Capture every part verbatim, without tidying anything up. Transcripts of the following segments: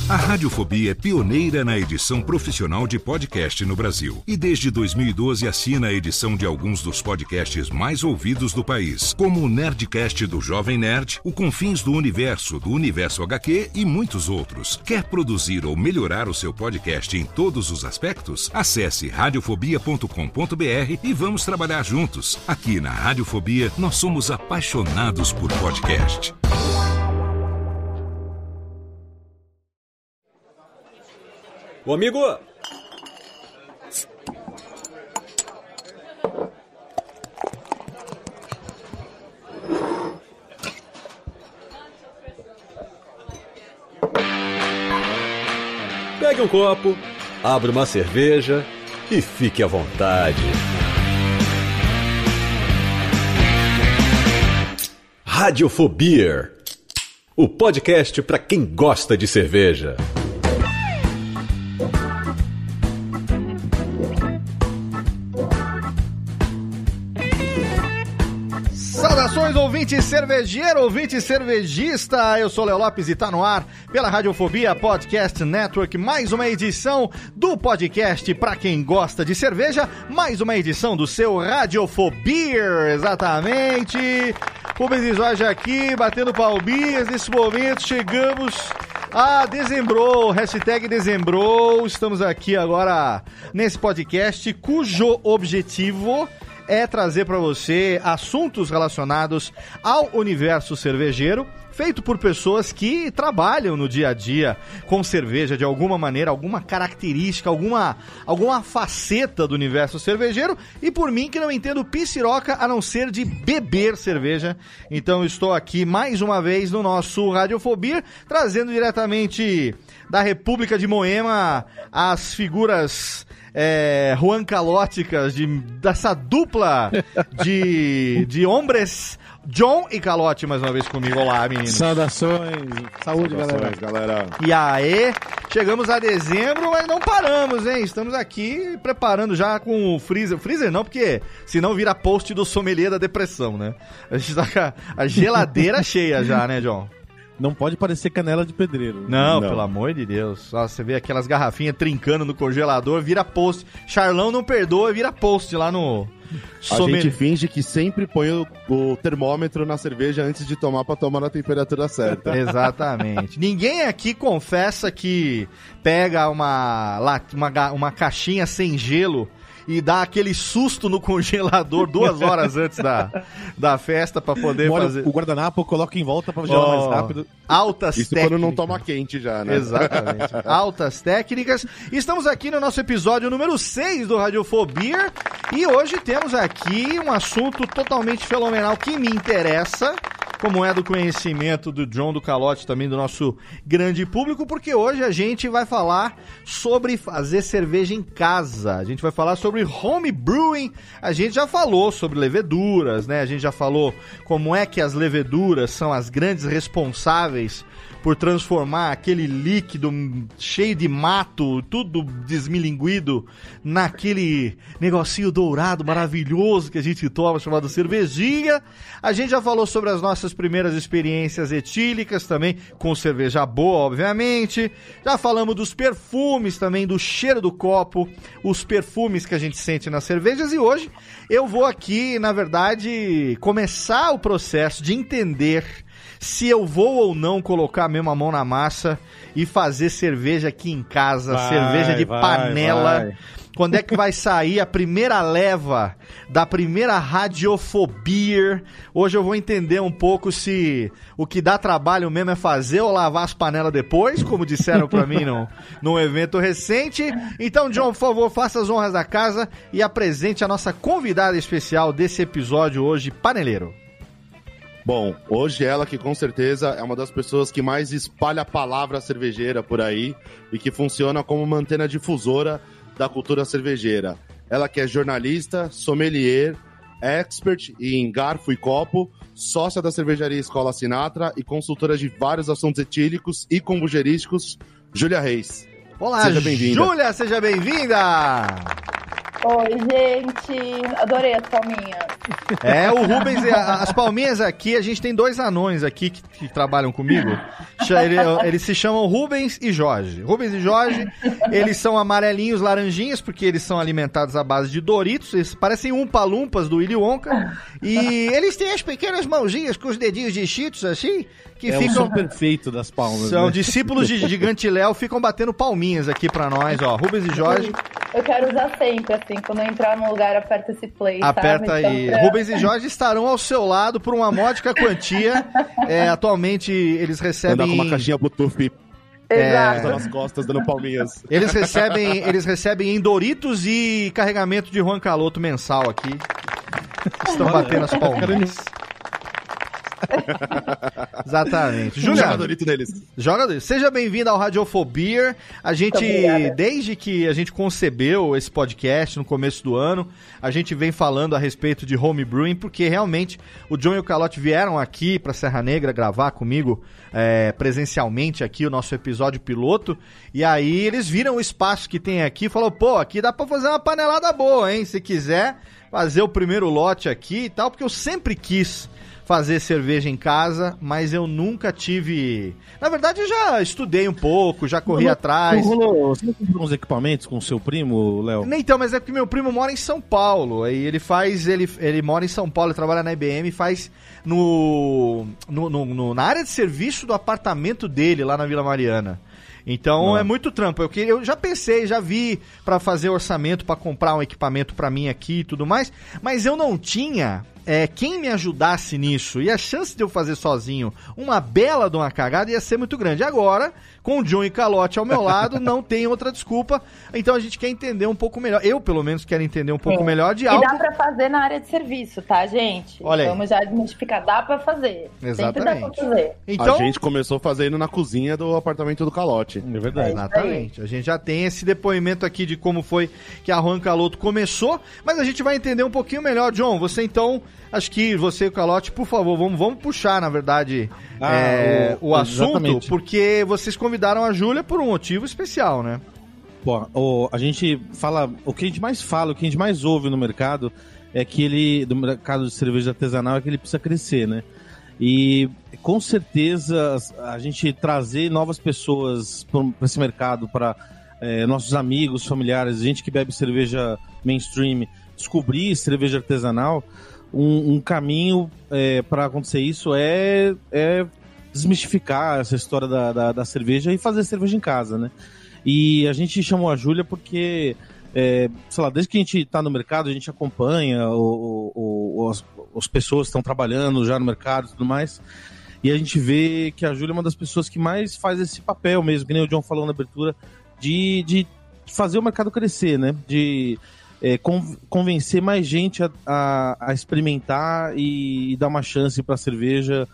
A Radiofobia é pioneira na edição profissional de podcast no Brasil. E desde dois mil e doze assina a edição de alguns dos podcasts mais ouvidos do país, como o Nerdcast do Jovem Nerd, o Confins do Universo, do Universo agá quê e muitos outros. Quer produzir ou melhorar o seu podcast em todos os aspectos? Acesse radiofobia ponto com ponto b r e vamos trabalhar juntos. Aqui na Radiofobia, nós somos apaixonados por podcast. Ô, amigo! Pegue um copo, abra uma cerveja e fique à vontade. Radiofobia, o podcast para quem gosta de cerveja. Saudações, ouvinte cervejeiro, ouvinte cervejista, eu sou Léo Lopes e tá no ar pela Radiofobia Podcast Network, mais uma edição do podcast pra quem gosta de cerveja, mais uma edição do seu Radiofobia, exatamente. Rubens Jorge aqui, batendo palminhas, nesse momento chegamos a dezembro, hashtag dezembro, estamos aqui agora nesse podcast cujo objetivo é trazer para você assuntos relacionados ao universo cervejeiro, feito por pessoas que trabalham no dia a dia com cerveja de alguma maneira, alguma característica, alguma, alguma faceta do universo cervejeiro, e por mim que não entendo piciroca a não ser de beber cerveja. Então estou aqui mais uma vez no nosso Radiofobia, trazendo diretamente da República de Moema as figuras É, Juan Calóticas, de, dessa dupla de, de hombres, John e Calote, mais uma vez comigo. Olá, meninos. Saudações, saúde, Saudações, galera. galera. E aí, chegamos a dezembro, mas não paramos, hein? Estamos aqui preparando já com o freezer. Freezer não, porque senão vira post do sommelier da depressão, né? A gente tá com a, a geladeira cheia já, né, John? Não pode parecer canela de pedreiro. Não, não. Pelo amor de Deus. Só você vê aquelas garrafinhas trincando no congelador, vira post. Charlão não perdoa, vira post lá no... A Sommelier. Gente finge que sempre põe o, o termômetro na cerveja antes de tomar pra tomar na temperatura certa. Exatamente. Ninguém aqui confessa que pega uma, uma, uma caixinha sem gelo e dá aquele susto no congelador duas horas antes da, da festa pra poder Molha fazer... o guardanapo, coloca em volta pra gelar oh, mais rápido. Altas Isso técnicas. quando não toma quente já, né? Exatamente. Altas técnicas. Estamos aqui no nosso episódio número seis do Radiofobia e hoje temos aqui um assunto totalmente fenomenal que me interessa, como é do conhecimento do John, do Calote, também do nosso grande público, porque hoje a gente vai falar sobre fazer cerveja em casa. A gente vai falar sobre home brewing. A gente já falou sobre leveduras, né? A gente já falou como é que as leveduras são as grandes responsáveis por transformar aquele líquido cheio de mato, tudo desmilinguido, naquele negocinho dourado maravilhoso que a gente toma, chamado cervejinha. A gente já falou sobre as nossas primeiras experiências etílicas também, com cerveja boa, obviamente. Já falamos dos perfumes também, do cheiro do copo, os perfumes que a gente sente nas cervejas. E hoje eu vou aqui, na verdade, começar o processo de entender se eu vou ou não colocar a mesma mão na massa e fazer cerveja aqui em casa, vai, cerveja de vai, panela. Vai. Quando é que vai sair a primeira leva da primeira Radiofobia? Hoje eu vou entender um pouco se o que dá trabalho mesmo é fazer ou lavar as panelas depois, como disseram pra mim no, num evento recente. Então, John, por favor, faça as honras da casa e apresente a nossa convidada especial desse episódio hoje, paneleiro. Bom, hoje ela que com certeza é uma das pessoas que mais espalha a palavra cervejeira por aí e que funciona como uma antena difusora da cultura cervejeira. Ela que é jornalista, sommelier, expert em garfo e copo, sócia da cervejaria Escola Sinatra e consultora de vários assuntos etílicos e kombucherísticos, Júlia Reis. Olá, seja bem-vinda. Júlia, seja bem-vinda! Oi, gente, adorei as palminhas. É, o Rubens, as palminhas aqui, a gente tem dois anões aqui que, que trabalham comigo. Ele, eles se chamam Rubens e Jorge. Rubens e Jorge, eles são amarelinhos, laranjinhas, porque eles são alimentados à base de Doritos. Eles parecem umpa-lumpas do Willy Wonka. E eles têm as pequenas mãozinhas com os dedinhos de Cheetos, assim, que é ficam... o som perfeito das palmas. São né? discípulos de Gigante Léo, ficam batendo palminhas aqui pra nós, ó. Rubens e Jorge. Eu quero usar sempre, assim, quando eu entrar num lugar, aperta esse play, Aperta sabe? aí. Então, pra... Rubens e Jorge estarão ao seu lado por uma módica quantia. É, atualmente, eles recebem... Andar com uma caixinha Bluetooth Exato. nas costas, dando palminhas. Eles recebem, eles recebem em Doritos e carregamento de Juan Caloto mensal aqui. Estão batendo as palminhas. Exatamente. Joga Juliano, Dorito deles. joga, seja bem-vindo ao Radiofobia. A gente, desde que a gente concebeu esse podcast no começo do ano, a gente vem falando a respeito de homebrewing, porque realmente o John e o Calote vieram aqui pra Serra Negra gravar comigo é, presencialmente aqui o nosso episódio piloto, e aí eles viram o espaço que tem aqui e falaram, pô, aqui dá pra fazer uma panelada boa, hein, se quiser fazer o primeiro lote aqui e tal, porque eu sempre quis fazer cerveja em casa, mas eu nunca tive... Na verdade, eu já estudei um pouco, já corri Não, atrás. Não rolou, você não comprou uns equipamentos com o seu primo, Léo? Então, mas é porque meu primo mora em São Paulo, aí ele faz, ele, ele mora em São Paulo, ele trabalha na I B M e faz no, no, no, no- na área de serviço do apartamento dele, lá na Vila Mariana. Então Não. é muito trampo. Eu, que- eu já pensei, já vi pra fazer orçamento pra comprar um equipamento pra mim aqui e tudo mais, mas eu não tinha é, quem me ajudasse nisso. E a chance de eu fazer sozinho uma bela de uma cagada ia ser muito grande. Agora, com o John e Calote ao meu lado, não tem outra desculpa. Então a gente quer entender um pouco melhor. Eu, pelo menos, quero entender um pouco Sim. melhor de E algo. dá pra fazer na área de serviço, tá, gente? Olha aí. Vamos já desmistificar. Dá pra fazer. Sempre dá pra Exatamente. fazer. Então, A gente começou fazendo na cozinha do apartamento do Calote. É verdade. exatamente. A gente já tem esse depoimento aqui de como foi que a Juan Caloto começou, mas a gente vai entender um pouquinho melhor. John, você então, acho que você e o Calote, por favor, vamos, vamos puxar, na verdade, Ah, é, o, o- assunto, exatamente. porque vocês convidaram a Júlia por um motivo especial, né? Pô, o- a gente fala, o que a gente mais fala, o que a gente mais ouve no mercado é que ele, do mercado de cerveja artesanal, é que ele precisa crescer, né? E com certeza a gente trazer novas pessoas para esse mercado, para nossos amigos, familiares, gente que bebe cerveja mainstream, descobrir cerveja artesanal, um, um caminho para acontecer isso é, é desmistificar essa história da, da, da cerveja e fazer cerveja em casa, né? E a gente chamou a Júlia porque, é, sei lá, desde que a gente está no mercado, a gente acompanha o, o, o, as, as pessoas que estão trabalhando já no mercado e tudo mais, e a gente vê que a Júlia é uma das pessoas que mais faz esse papel mesmo, que nem o John falou na abertura, de, de fazer o mercado crescer, né? De é, con- convencer mais gente a, a, a experimentar e, e dar uma chance para a cerveja,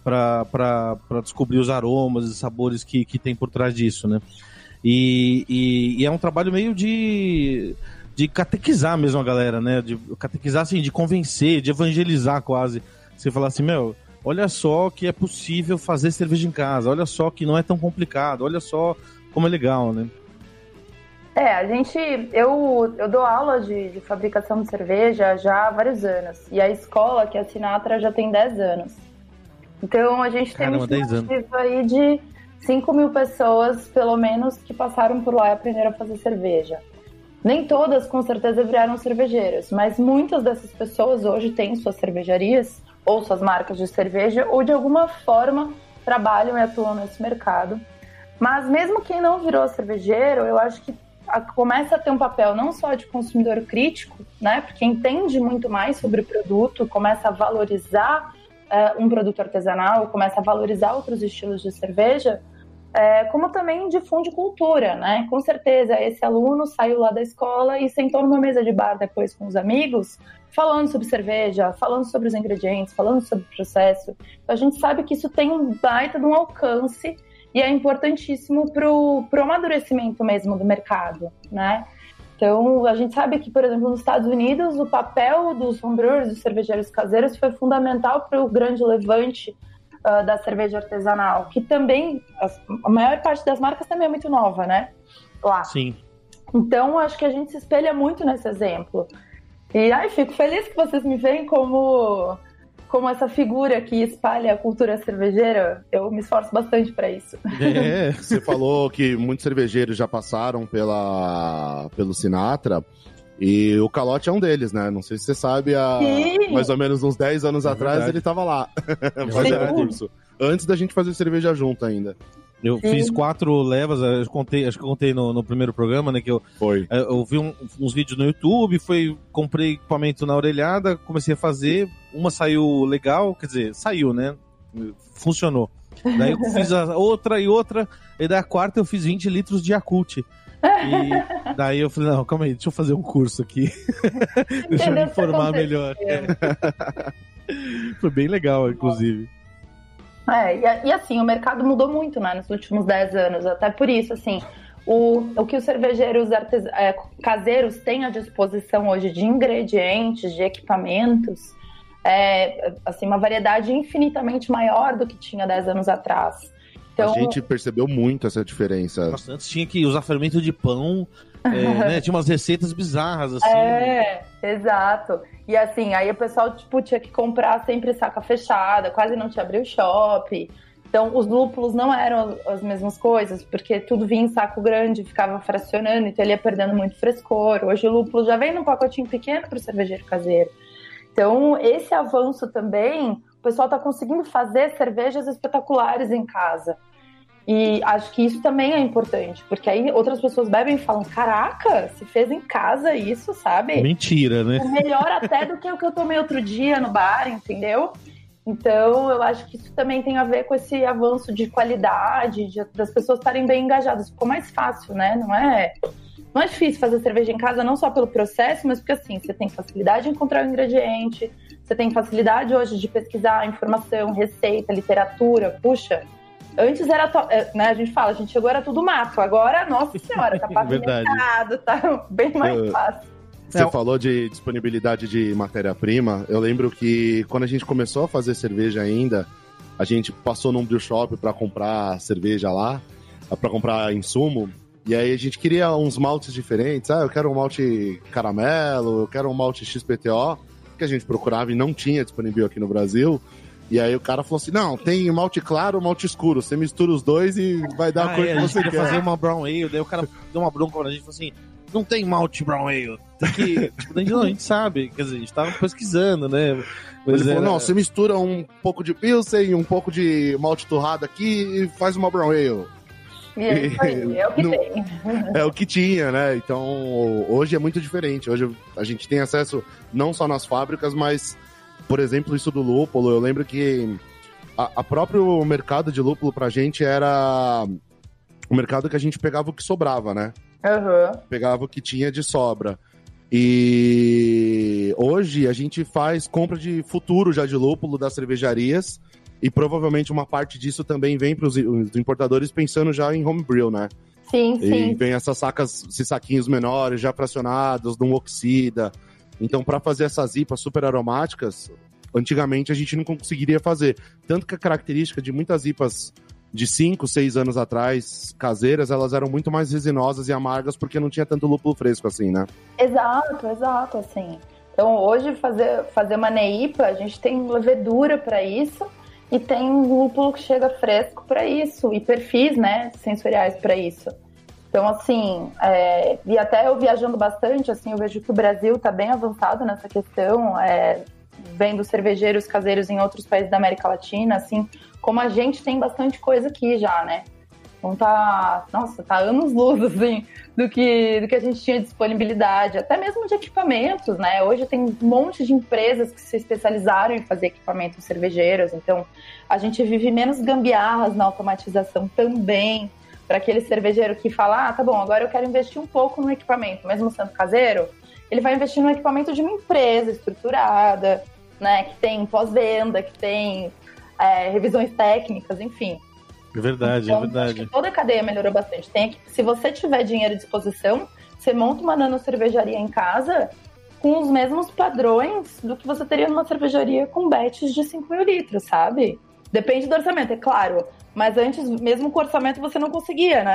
para descobrir os aromas e sabores que, que tem por trás disso, né? E, e, e é um trabalho meio de, de catequizar mesmo a galera, né? De catequizar, assim, de convencer, de evangelizar quase. Você falar assim, meu, olha só que é possível fazer cerveja em casa, olha só que não é tão complicado, olha só como é legal, né? É, a gente, eu, eu dou aula de, de fabricação de cerveja já há vários anos. E a escola, que é a Sinatra, já tem dez anos. Então a gente tem Caramba, uma dez anos. estimativa aí de cinco mil pessoas, pelo menos, que passaram por lá e aprenderam a fazer cerveja. Nem todas, com certeza, viraram cervejeiras, mas muitas dessas pessoas hoje têm suas cervejarias, ou suas marcas de cerveja, ou de alguma forma trabalham e atuam nesse mercado. Mas mesmo quem não virou cervejeiro, eu acho que a- começa a ter um papel não só de consumidor crítico, né, porque entende muito mais sobre o produto, começa a valorizar é, um produto artesanal, começa a valorizar outros estilos de cerveja, é, como também difunde cultura, né? Com certeza, esse aluno saiu lá da escola e sentou numa mesa de bar depois com os amigos, falando sobre cerveja, falando sobre os ingredientes, falando sobre o processo. Então, a gente sabe que isso tem um baita de um alcance e é importantíssimo para o amadurecimento mesmo do mercado, né? Então, a gente sabe que, por exemplo, nos Estados Unidos, o papel dos homebrewers, dos cervejeiros caseiros, foi fundamental para o grande levante uh, da cerveja artesanal, que também, as, a maior parte das marcas também é muito nova, né? Lá. Sim. Então, acho que a gente se espelha muito nesse exemplo. E ai, fico feliz que vocês me veem como, como essa figura que espalha a cultura cervejeira. Eu me esforço bastante para isso. É. Você falou que muitos cervejeiros já passaram pela, pelo Sinatra. E o Calote é um deles, né? Não sei se você sabe, há Sim. mais ou menos uns dez anos é atrás verdade. Ele tava lá, fazendo curso. Antes da gente fazer cerveja junto ainda. Eu Sim. fiz quatro levas, eu contei, acho que eu contei no, no primeiro programa, né? Que eu, Foi. eu, eu vi um, uns vídeos no YouTube, foi, comprei equipamento na orelhada, comecei a fazer. Uma saiu legal, quer dizer, saiu, né? Funcionou. Daí eu fiz a outra e outra, e daí a quarta eu fiz vinte litros de Yakult. E daí eu falei, não, calma aí, deixa eu fazer um curso aqui. Deixa eu me informar melhor. Foi bem legal, inclusive. É, e, e assim, o mercado mudou muito, né, nos últimos dez anos. Até por isso, assim, o, o que os cervejeiros artes, é, caseiros têm à disposição hoje de ingredientes, de equipamentos, é assim, uma variedade infinitamente maior do que tinha dez anos atrás. Então, a gente percebeu muito essa diferença. Nossa, antes tinha que usar fermento de pão, é, né? Tinha umas receitas bizarras, assim. É, né? Exato. E assim, aí o pessoal, tipo, tinha que comprar sempre saca fechada, quase não tinha abriu shop. Então, os lúpulos não eram as mesmas coisas, porque tudo vinha em saco grande, ficava fracionando, então ele ia perdendo muito frescor. Hoje o lúpulo já vem num pacotinho pequeno para o cervejeiro caseiro. Então, esse avanço também, o pessoal está conseguindo fazer cervejas espetaculares em casa. E acho que isso também é importante, porque aí outras pessoas bebem e falam, caraca, se fez em casa isso, sabe? Mentira, né? É melhor até do que o que eu tomei outro dia no bar, entendeu? Então, eu acho que isso também tem a ver com esse avanço de qualidade, de, das pessoas estarem bem engajadas. Ficou mais fácil, né? Não é... Não é difícil fazer cerveja em casa, não só pelo processo, mas porque assim, você tem facilidade de encontrar o ingrediente, você tem facilidade hoje de pesquisar informação, receita, literatura. Puxa, antes era, to... né, a gente fala, a gente chegou, era tudo mato. Agora, nossa senhora, tá pavimentado, tá bem mais Eu... fácil. Você é. falou de disponibilidade de matéria-prima. Eu lembro que quando a gente começou a fazer cerveja ainda, a gente passou num brew shop para comprar cerveja lá, para comprar insumo. E aí a gente queria uns maltes diferentes. Ah, eu quero um malte caramelo, eu quero um malte X P T O, que a gente procurava e não tinha disponível aqui no Brasil. E aí o cara falou assim, não, tem malte claro, malte escuro. Você mistura os dois e vai dar ah, a cor é, que você quer. quer. fazer uma brown ale, daí o cara deu uma bronca pra gente e falou assim, não tem malte brown ale. Tem que... tipo, a, gente, não, a gente sabe, quer dizer, a gente tava pesquisando, né? Mas ele era... falou, não, você mistura um pouco de pilsen e um pouco de malte torrado aqui e faz uma brown ale. E é isso aí, é o que não, tem. É o que tinha, né? Então, hoje é muito diferente. Hoje a gente tem acesso não só nas fábricas, mas, por exemplo, isso do lúpulo. Eu lembro que a, a próprio mercado de lúpulo pra gente era o mercado que a gente pegava o que sobrava, né? Uhum. Pegava o que tinha de sobra. E hoje a gente faz compra de futuro já de lúpulo das cervejarias. E provavelmente uma parte disso também vem para os importadores pensando já em homebrew, né? Sim, e sim. E vem essas sacas, esses saquinhos menores, já fracionados, não oxida. Então, para fazer essas I P As super aromáticas, antigamente a gente não conseguiria fazer. Tanto que a característica de muitas I P As de cinco, seis anos atrás, caseiras, elas eram muito mais resinosas e amargas porque não tinha tanto lúpulo fresco assim, né? Exato, exato, assim. Então, hoje, fazer, fazer uma neipa, a gente tem levedura para isso. E tem um lúpulo que chega fresco para isso, e perfis, né, sensoriais para isso. Então, assim, é, e até eu viajando bastante, assim, eu vejo que o Brasil está bem avançado nessa questão, é, vendo cervejeiros caseiros em outros países da América Latina, assim, como a gente tem bastante coisa aqui já, né? Então tá, nossa, tá anos-luz, assim, do que, do que a gente tinha disponibilidade, até mesmo de equipamentos, né? Hoje tem um monte de empresas que se especializaram em fazer equipamentos cervejeiros, então a gente vive menos gambiarras na automatização também, para aquele cervejeiro que fala, ah, tá bom, agora eu quero investir um pouco no equipamento, mesmo sendo caseiro, ele vai investir no equipamento de uma empresa estruturada, né? Que tem pós-venda, que tem é, revisões técnicas, enfim. É verdade, então, é verdade. Acho que toda a cadeia melhorou bastante. Tem que, se você tiver dinheiro à disposição, você monta uma nano-cervejaria em casa com os mesmos padrões do que você teria numa cervejaria com batches de cinco mil litros, sabe? Depende do orçamento, é claro. Mas antes, mesmo com o orçamento, você não conseguia, né?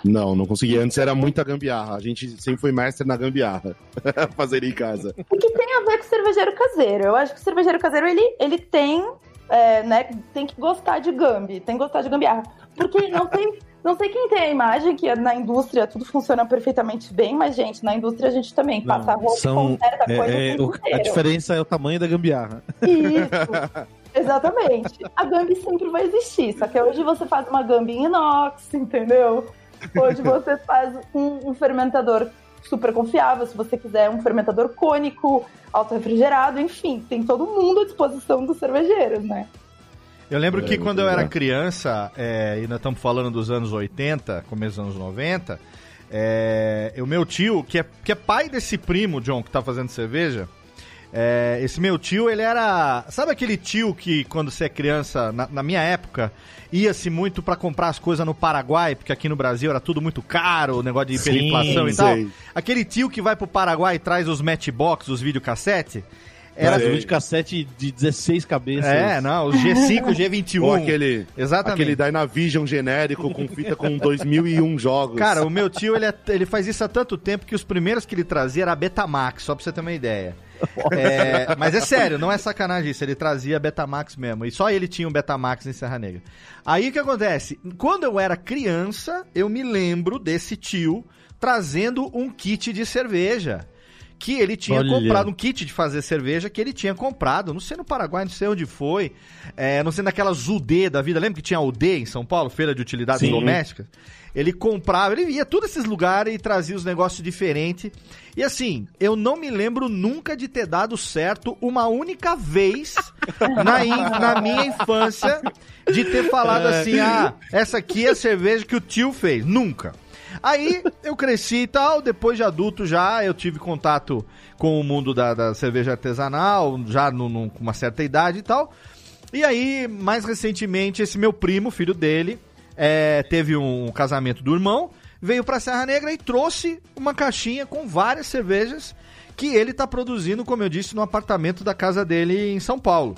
Não, não consegui. Antes era muita gambiarra. A gente sempre foi mestre na gambiarra. Fazer em casa. O que tem a ver com o cervejeiro caseiro? Eu acho que o cervejeiro caseiro, ele, ele tem, é, né, tem que gostar de gambi, tem que gostar de gambiarra. Porque não tem... Não sei quem tem a imagem que na indústria tudo funciona perfeitamente bem, mas, gente, na indústria a gente também Não, passa roupa são, e conserta é, coisa é, o o, tempo A inteiro. diferença é o tamanho da gambiarra. Isso, exatamente. A gambi sempre vai existir, só que hoje você faz uma gambi em inox, entendeu? Hoje você faz um, um fermentador super confiável, se você quiser um fermentador cônico, auto-refrigerado, enfim, tem todo mundo à disposição dos cervejeiros, né? Eu lembro É, que quando eu legal. era criança, é, e nós estamos falando dos anos oitenta, começo dos anos noventa, é, o meu tio, que é, que é pai desse primo, John, que tá fazendo cerveja, é, esse meu tio, ele era... Sabe aquele tio que, quando você é criança, na, na minha época, ia-se muito pra comprar as coisas no Paraguai, porque aqui no Brasil era tudo muito caro, o negócio de hiperinflação Sim, e tal? sei. Aquele tio que vai pro Paraguai e traz os matchbox, os videocassete... Era Era um de cassete de dezesseis cabeças. É, não, os G cinco, G vinte e um. Ou aquele, Exatamente. aquele Dynavision genérico com fita com dois mil e um jogos. Cara, o meu tio, ele, é- ele faz isso há tanto tempo que os primeiros que ele trazia era a Betamax, só pra você ter uma ideia. É, mas é sério, não é sacanagem isso, ele trazia a Betamax mesmo, e só ele tinha um Betamax em Serra Negra. Aí o que acontece? Quando eu era criança, eu me lembro desse tio trazendo um kit de cerveja. Que ele tinha Olha. comprado, um kit de fazer cerveja que ele tinha comprado, não sei no Paraguai, não sei onde foi, é, não sei naquelas U D da vida, lembra que tinha a U D em São Paulo, Feira de Utilidades Sim. Domésticas? Ele comprava, ele ia todos esses lugares e trazia os negócios diferentes. E assim, eu não me lembro nunca de ter dado certo uma única vez na, in- na minha infância de ter falado assim, ah, essa aqui é a cerveja que o tio fez. Nunca. Aí eu cresci e tal, depois de adulto já eu tive contato com o mundo da, da cerveja artesanal, já no, no, com uma certa idade e tal. E aí, mais recentemente, esse meu primo, filho dele, é, teve um casamento do irmão, veio pra Serra Negra e trouxe uma caixinha com várias cervejas que ele tá produzindo, como eu disse, no apartamento da casa dele em São Paulo.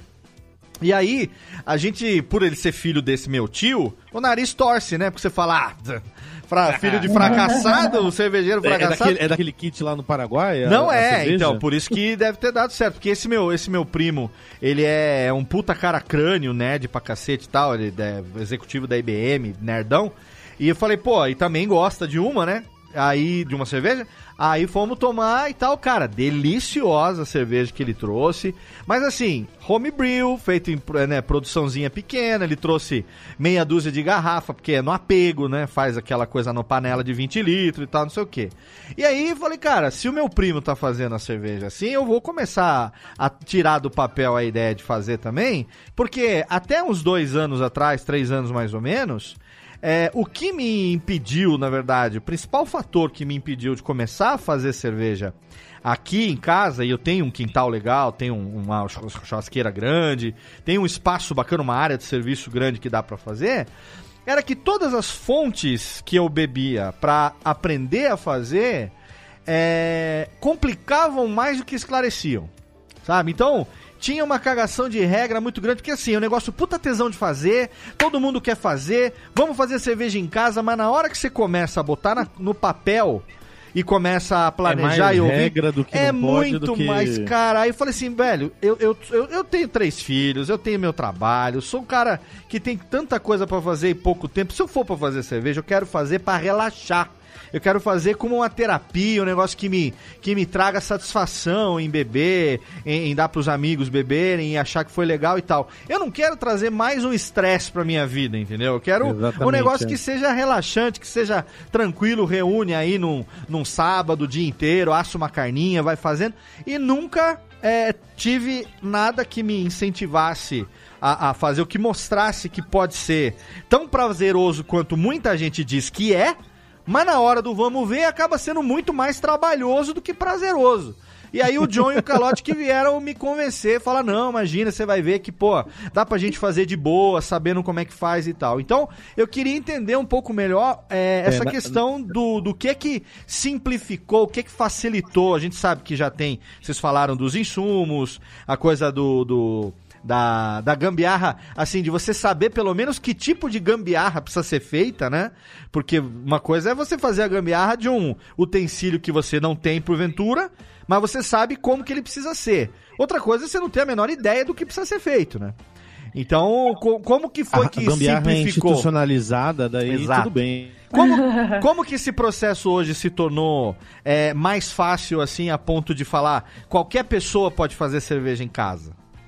E aí, a gente, por ele ser filho desse meu tio, o nariz torce, né? Porque você fala, ah, fra- filho de fracassado, cervejeiro É, é, fracassado. daquele, é daquele kit lá no Paraguai? a- Não a é, cerveja? então, por isso que deve ter dado certo. Porque esse meu, esse meu primo, ele é um puta cara crânio, nerd pra cacete e tal. Ele é executivo da I B M, nerdão. E eu falei, pô, e também gosta de uma, né? Aí, de uma cerveja. Aí fomos tomar e tal, cara, deliciosa a cerveja que ele trouxe. Mas assim, homebrew, feito em, né, produçãozinha pequena. Ele trouxe meia dúzia de garrafa, porque é no apego, né? Faz aquela coisa no panela de vinte litros e tal, não sei o quê. E aí eu falei, cara, se o meu primo tá fazendo a cerveja assim, eu vou começar a tirar do papel a ideia de fazer também. Porque até uns dois anos atrás, três anos mais ou menos... É, o que me impediu, na verdade, o principal fator que me impediu de começar a fazer cerveja aqui em casa, e eu tenho um quintal legal, tenho uma churrasqueira grande, tenho um espaço bacana, uma área de serviço grande que dá pra fazer, era que todas as fontes que eu bebia pra aprender a fazer é, complicavam mais do que esclareciam, sabe? Então... tinha uma cagação de regra muito grande, porque assim, é um negócio puta tesão de fazer, todo mundo quer fazer, vamos fazer cerveja em casa, mas na hora que você começa a botar na, no papel e começa a planejar é mais e ouvir, regra do que é não pode, muito do que... mais, cara. Aí eu falei assim, velho, eu, eu, eu, eu tenho três filhos, eu tenho meu trabalho, sou um cara que tem tanta coisa pra fazer em pouco tempo. Se eu for pra fazer cerveja, eu quero fazer pra relaxar. Eu quero fazer como uma terapia, um negócio que me, que me traga satisfação em beber, em, em dar pros amigos beberem, em achar que foi legal e tal. Eu não quero trazer mais um estresse pra minha vida, entendeu? Eu quero Exatamente, um negócio é. que seja relaxante, que seja tranquilo, reúne aí num, num sábado o dia inteiro, assa uma carninha, vai fazendo. E nunca é, tive nada que me incentivasse a, a fazer, o que mostrasse que pode ser tão prazeroso quanto muita gente diz que é, mas na hora do vamos ver acaba sendo muito mais trabalhoso do que prazeroso. E aí o John e o Calote que vieram me convencer, falar, não, imagina, você vai ver que, pô, dá pra gente fazer de boa, sabendo como é que faz e tal. Então, eu queria entender um pouco melhor é, essa É, na- questão do, do que que simplificou, o que que facilitou. A gente sabe que já tem, vocês falaram dos insumos, a coisa do... do da, da gambiarra, assim, de você saber pelo menos que tipo de gambiarra precisa ser feita, né? Porque uma coisa é você fazer a gambiarra de um utensílio que você não tem porventura, mas você sabe como que ele precisa ser. Outra coisa é você não ter a menor ideia do que precisa ser feito, né? Então, co- como que foi a, que a gambiarra é simplificou? institucionalizada, daí Exato. tudo bem. Como, como que esse processo hoje se tornou é, mais fácil, assim, a ponto de falar qualquer pessoa pode fazer cerveja em casa?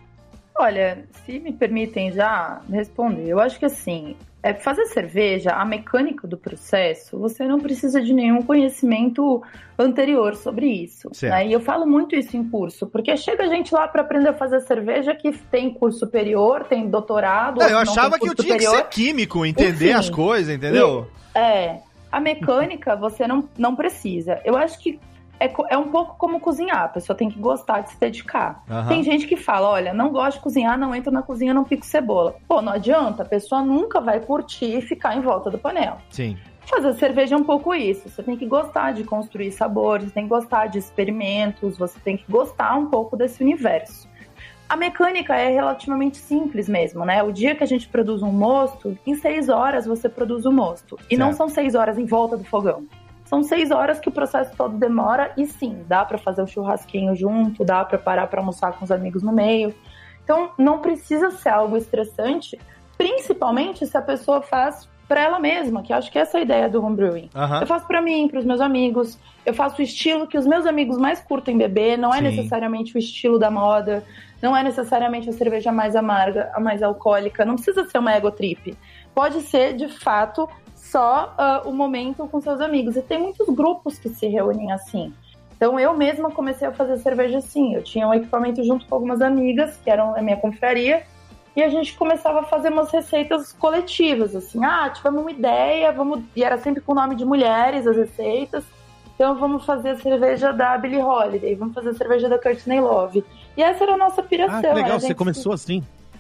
Olha, se me permitem já responder, eu acho que assim, é, fazer cerveja, a mecânica do processo, você não precisa de nenhum conhecimento anterior sobre isso. Né? E eu falo muito isso em curso, porque chega gente lá para aprender a fazer cerveja que tem curso superior, tem doutorado. Não, eu achava que eu tinha superior. que ser químico, entender Enfim, as coisas, entendeu? E, é, a mecânica você não, não precisa. Eu acho que É, é um pouco como cozinhar, a pessoa tem que gostar de se dedicar. Uhum. Tem gente que fala, olha, não gosto de cozinhar, não entro na cozinha, não pico cebola. Pô, não adianta, a pessoa nunca vai curtir e ficar em volta do panela. Sim. Fazer cerveja é um pouco isso, você tem que gostar de construir sabores, você tem que gostar de experimentos, você tem que gostar um pouco desse universo. A mecânica é relativamente simples mesmo, né? O dia que a gente produz um mosto, em seis horas você produz o mosto. E certo. Não são seis horas em volta do fogão. São seis horas que o processo todo demora e sim, dá para fazer um churrasquinho junto, dá para parar para almoçar com os amigos no meio. Então, não precisa ser algo estressante, principalmente se a pessoa faz para ela mesma, que acho que essa é a ideia do homebrewing. Uhum. Eu faço para mim, para os meus amigos, eu faço o estilo que os meus amigos mais curtem beber, não é sim. necessariamente o estilo da moda, não é necessariamente a cerveja mais amarga, a mais alcoólica, não precisa ser uma ego trip. Pode ser, de fato, só uh, o momento com seus amigos. E tem muitos grupos que se reúnem assim. Então, eu mesma comecei a fazer cerveja assim. Eu tinha um equipamento junto com algumas amigas, que eram a minha confraria, e a gente começava a fazer umas receitas coletivas, assim. Ah, tivemos uma ideia, vamos... e era sempre com o nome de mulheres as receitas. Então, vamos fazer a cerveja da Billie Holiday, vamos fazer a cerveja da Courtney Love. E essa era a nossa piração. Ah, que legal, gente... você começou assim.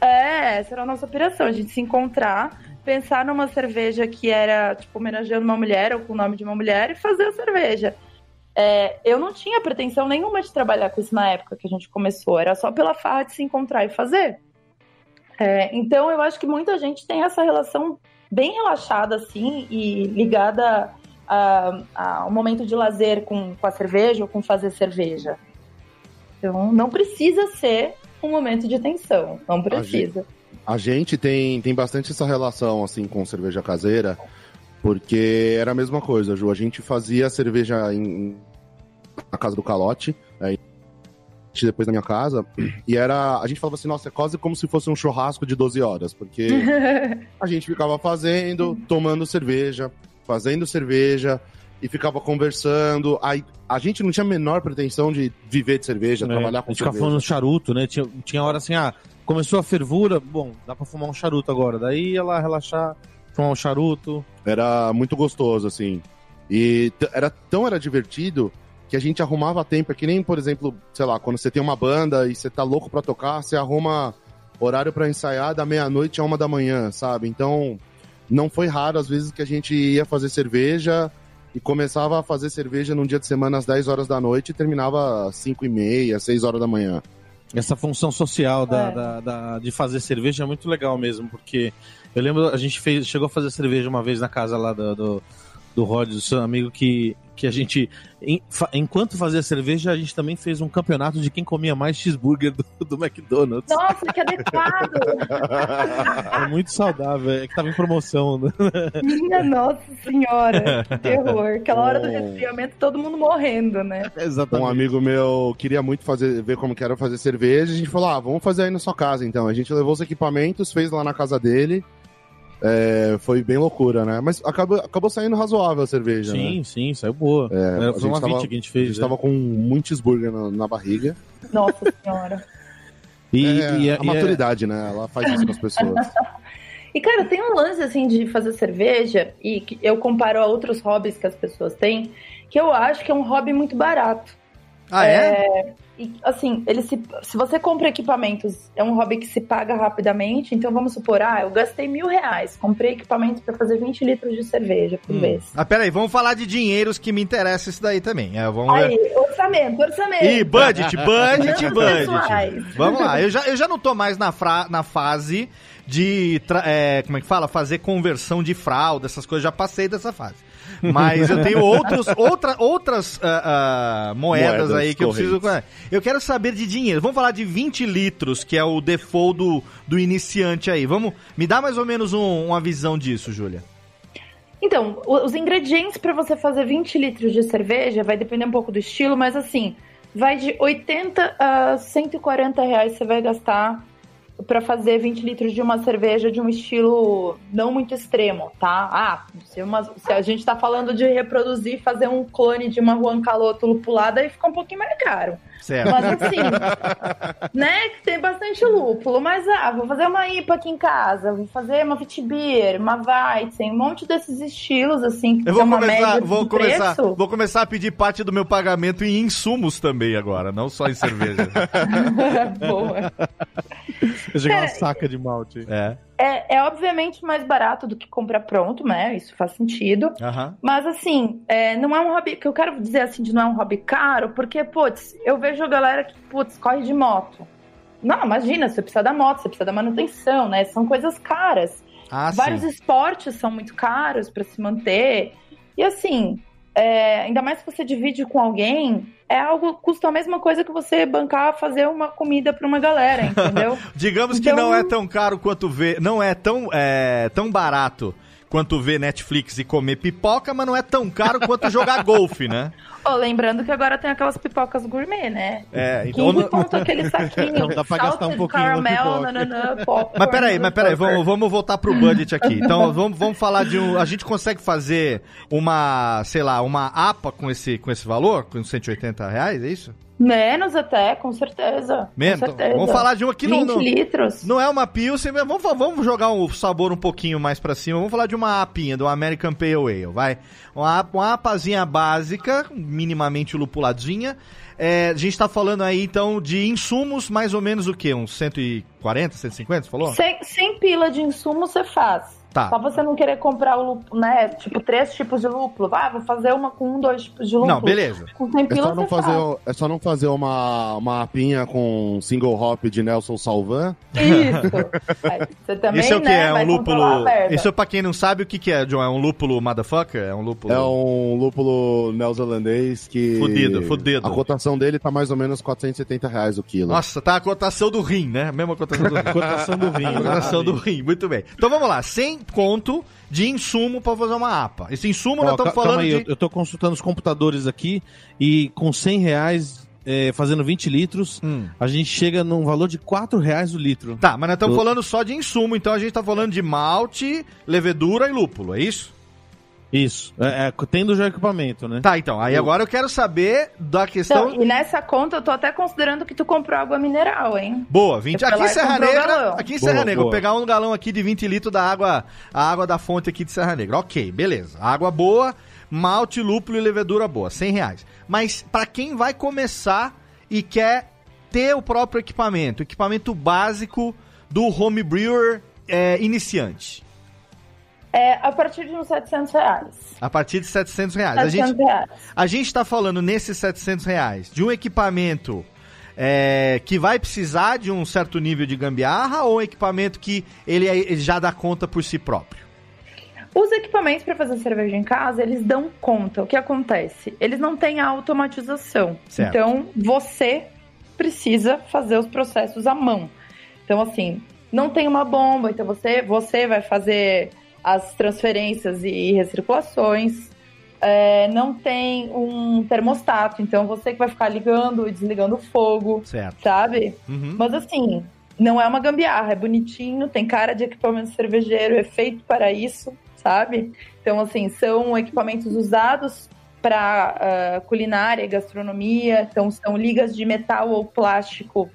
É, essa era a nossa piração, a gente se encontrar, pensar numa cerveja que era, tipo, homenageando uma mulher ou com o nome de uma mulher e fazer a cerveja. É, eu não tinha pretensão nenhuma de trabalhar com isso na época que a gente começou, era só pela farra de se encontrar e fazer. É, então, eu acho que muita gente tem essa relação bem relaxada, assim, e ligada a, a, ao momento de lazer com, com a cerveja ou com fazer cerveja. Então, não precisa ser um momento de tensão, não precisa. A gente tem, tem bastante essa relação, assim, com cerveja caseira, porque era a mesma coisa, Ju. A gente fazia cerveja em, na casa do Calote, aí, depois na minha casa, e era... A gente falava assim, nossa, é quase como se fosse um churrasco de doze horas, porque a gente ficava fazendo, tomando cerveja, fazendo cerveja, e ficava conversando. Aí, a gente não tinha a menor pretensão de viver de cerveja, é, trabalhar com cerveja. A gente ficava fumando charuto, né? Tinha, tinha hora assim, ah... Começou a fervura, bom, dá pra fumar um charuto agora. Daí ia lá relaxar, fumar um charuto. Era muito gostoso, assim. E t- era tão era divertido que a gente arrumava tempo. É que nem, por exemplo, sei lá, quando você tem uma banda e você tá louco pra tocar, você arruma horário pra ensaiar da meia-noite a uma da manhã, sabe? Então, não foi raro, às vezes, que a gente ia fazer cerveja e começava a fazer cerveja num dia de semana às dez horas da noite e terminava às cinco e meia, seis horas da manhã. Essa função social da, é. da, da, de fazer cerveja é muito legal mesmo, porque eu lembro, a gente fez, chegou a fazer cerveja uma vez na casa lá do, do, do Rod, do seu amigo, que, que a gente, em, fa, enquanto fazia cerveja, a gente também fez um campeonato de quem comia mais cheeseburger do, do McDonald's. Nossa, que adequado! É muito saudável, é que tava em promoção. Né? Minha Nossa Senhora, que terror. Aquela hora do resfriamento, todo mundo morrendo, né? Exatamente. Um amigo meu queria muito fazer, ver como que era fazer cerveja, a gente falou, ah, vamos fazer aí na sua casa, então. A gente levou os equipamentos, fez lá na casa dele, é, foi bem loucura, né? Mas acabou, acabou saindo razoável a cerveja, sim, né? Sim, saiu boa. É, foi uma vinte que a gente fez. A gente é. tava com muito cheeseburger na, na barriga. Nossa Senhora. E, é, e a, a maturidade, é... né? Ela faz isso com as pessoas. E, cara, tem um lance, assim, de fazer cerveja, e que eu comparo a outros hobbies que as pessoas têm, que eu acho que é um hobby muito barato. Ah, é? é e, assim, ele se, se você compra equipamentos, é um hobby que se paga rapidamente, então vamos supor, ah, eu gastei mil reais, comprei equipamento para fazer vinte litros de cerveja por hum. vez. Ah, peraí, vamos falar de dinheiros que me interessa isso daí também. É, vamos Aí, ver. orçamento, orçamento. Ih, budget, budget, budget. Pessoais. Vamos lá, eu já, eu já não tô mais na, fra, na fase de, é, como é que fala? Fazer conversão de fralda, essas coisas, já passei dessa fase. Mas eu tenho outros, outra, outras uh, uh, moedas, moedas aí que correntes. eu preciso... Eu quero saber de dinheiro. Vamos falar de vinte litros, que é o default do, do iniciante aí. Vamos, me dá mais ou menos um, uma visão disso, Júlia. Então, os ingredientes para você fazer vinte litros de cerveja vai depender um pouco do estilo, mas assim, vai de oitenta a cento e quarenta reais você vai gastar para fazer vinte litros de uma cerveja de um estilo não muito extremo, tá? Ah, se, uma, se a gente tá falando de reproduzir, fazer um clone de uma Juan Caloto lupulada, aí fica um pouquinho mais caro. Certo. Mas assim, né, tem bastante lúpulo, mas ah, vou fazer uma I P A aqui em casa, vou fazer uma Witbier, uma Weizen, um monte desses estilos, assim, que eu vou uma começar, média vou de começar, preço. Vou começar a pedir parte do meu pagamento em insumos também agora, não só em cerveja. Boa. Eu jogar uma saca de malte. É. É, é obviamente mais barato do que comprar pronto, né? Isso faz sentido. Uhum. Mas, assim, é, não é um hobby... que eu quero dizer, assim, de não é um hobby caro, porque, putz, eu vejo a galera que, putz, corre de moto. Não, imagina, você precisa da moto, você precisa da manutenção, né? São coisas caras. Ah, Vários sim. esportes são muito caros para se manter. E, assim, é, ainda mais se você divide com alguém... É algo que custa a mesma coisa que você bancar fazer uma comida para uma galera, entendeu? Digamos então... que não é tão caro quanto ver, não é tão, é, tão barato quanto ver Netflix e comer pipoca, mas não é tão caro quanto jogar golfe, né? Oh, lembrando que agora tem aquelas pipocas gourmet, né? É, então... quinze ponto aquele saquinho. Dá pra gastar um pouquinho caramel, nananã, popcorn, mas peraí, mas peraí, vamos, vamos voltar pro budget aqui. Então, vamos, vamos falar de um... A gente consegue fazer uma, sei lá, uma A P A com esse, com esse valor? Com cento e oitenta reais, é isso? Menos até, com certeza. Menos? Com certeza. Vamos falar de um aqui... vinte não, litros. Não é uma Pilsen, mas vamos, vamos jogar o sabor um pouquinho mais pra cima. Vamos falar de uma apinha, do American Pale Ale, vai. Uma, uma apazinha básica, minimamente lupuladinha. É, a gente tá falando aí, então, de insumos, mais ou menos o quê? Uns cento e quarenta, cento e cinquenta, você falou? Sem, sem pila de insumo você faz. Tá. Só você não querer comprar o lúpulo, né? Tipo, três tipos de lúpulo. Ah, vou fazer uma com um, dois tipos de lúpulo. Não, beleza. Com cem É pila só não você fazer, faz. é só não fazer uma, uma apinha com single hop de Nelson Salvan. Isso. Aí, você também, Isso é o que? né, É um vai controlar lúpulo... a verba. Isso, pra quem não sabe, o que que é, John? É um lúpulo motherfucker? É um lúpulo... É um lúpulo neozelandês que... Fudido, fudido. A cotação dele tá mais ou menos quatrocentos e setenta reais o quilo. Nossa, tá a cotação do rim, né? A mesma cotação do rim. Cotação do rim. Cotação do rim, muito bem. Então vamos lá, cem conto de insumo pra fazer uma A P A. Esse insumo Ó, nós estamos ca- falando calma aí, de... eu, eu tô consultando os computadores aqui e com cem reais é, fazendo vinte litros, Hum. a gente chega num valor de quatro reais o litro. Tá, mas nós estamos Eu- falando só de insumo, então a gente tá falando de malte, levedura e lúpulo, é isso? Isso, é, é, tendo já o equipamento, né? Tá, então, aí agora eu quero saber da questão... Então, e nessa conta eu tô até considerando que tu comprou água mineral, hein? Boa, vinte. Eu fui Aqui lá em e Serra comprei um Negra, galão. aqui em Boa, Serra Negra, vou boa. pegar um galão aqui de vinte litros da água, a água da fonte aqui de Serra Negra. Ok, beleza. Água boa, malte, lúpulo e levedura boa, cem reais. Mas pra quem vai começar e quer ter o próprio equipamento, equipamento básico do home brewer é, iniciante, É a partir de uns setecentos reais. a partir de setecentos reais. A setecentos gente, reais. a gente tá falando nesses setecentos reais de um equipamento é, que vai precisar de um certo nível de gambiarra ou um equipamento que ele, é- ele já dá conta por si próprio? Os equipamentos para fazer cerveja em casa, eles dão conta. O que acontece? Eles não têm a automatização. Certo. Então, você precisa fazer os processos à mão. Então, assim, não tem uma bomba. Então, você, você vai fazer as transferências e recirculações. É, não tem um termostato. Então, você que vai ficar ligando e desligando o fogo, Certo. sabe? Uhum. Mas assim, não é uma gambiarra, é bonitinho, tem cara de equipamento cervejeiro, é feito para isso, sabe? Então, assim, são equipamentos usados para uh, culinária e gastronomia, então são ligas de metal ou plástico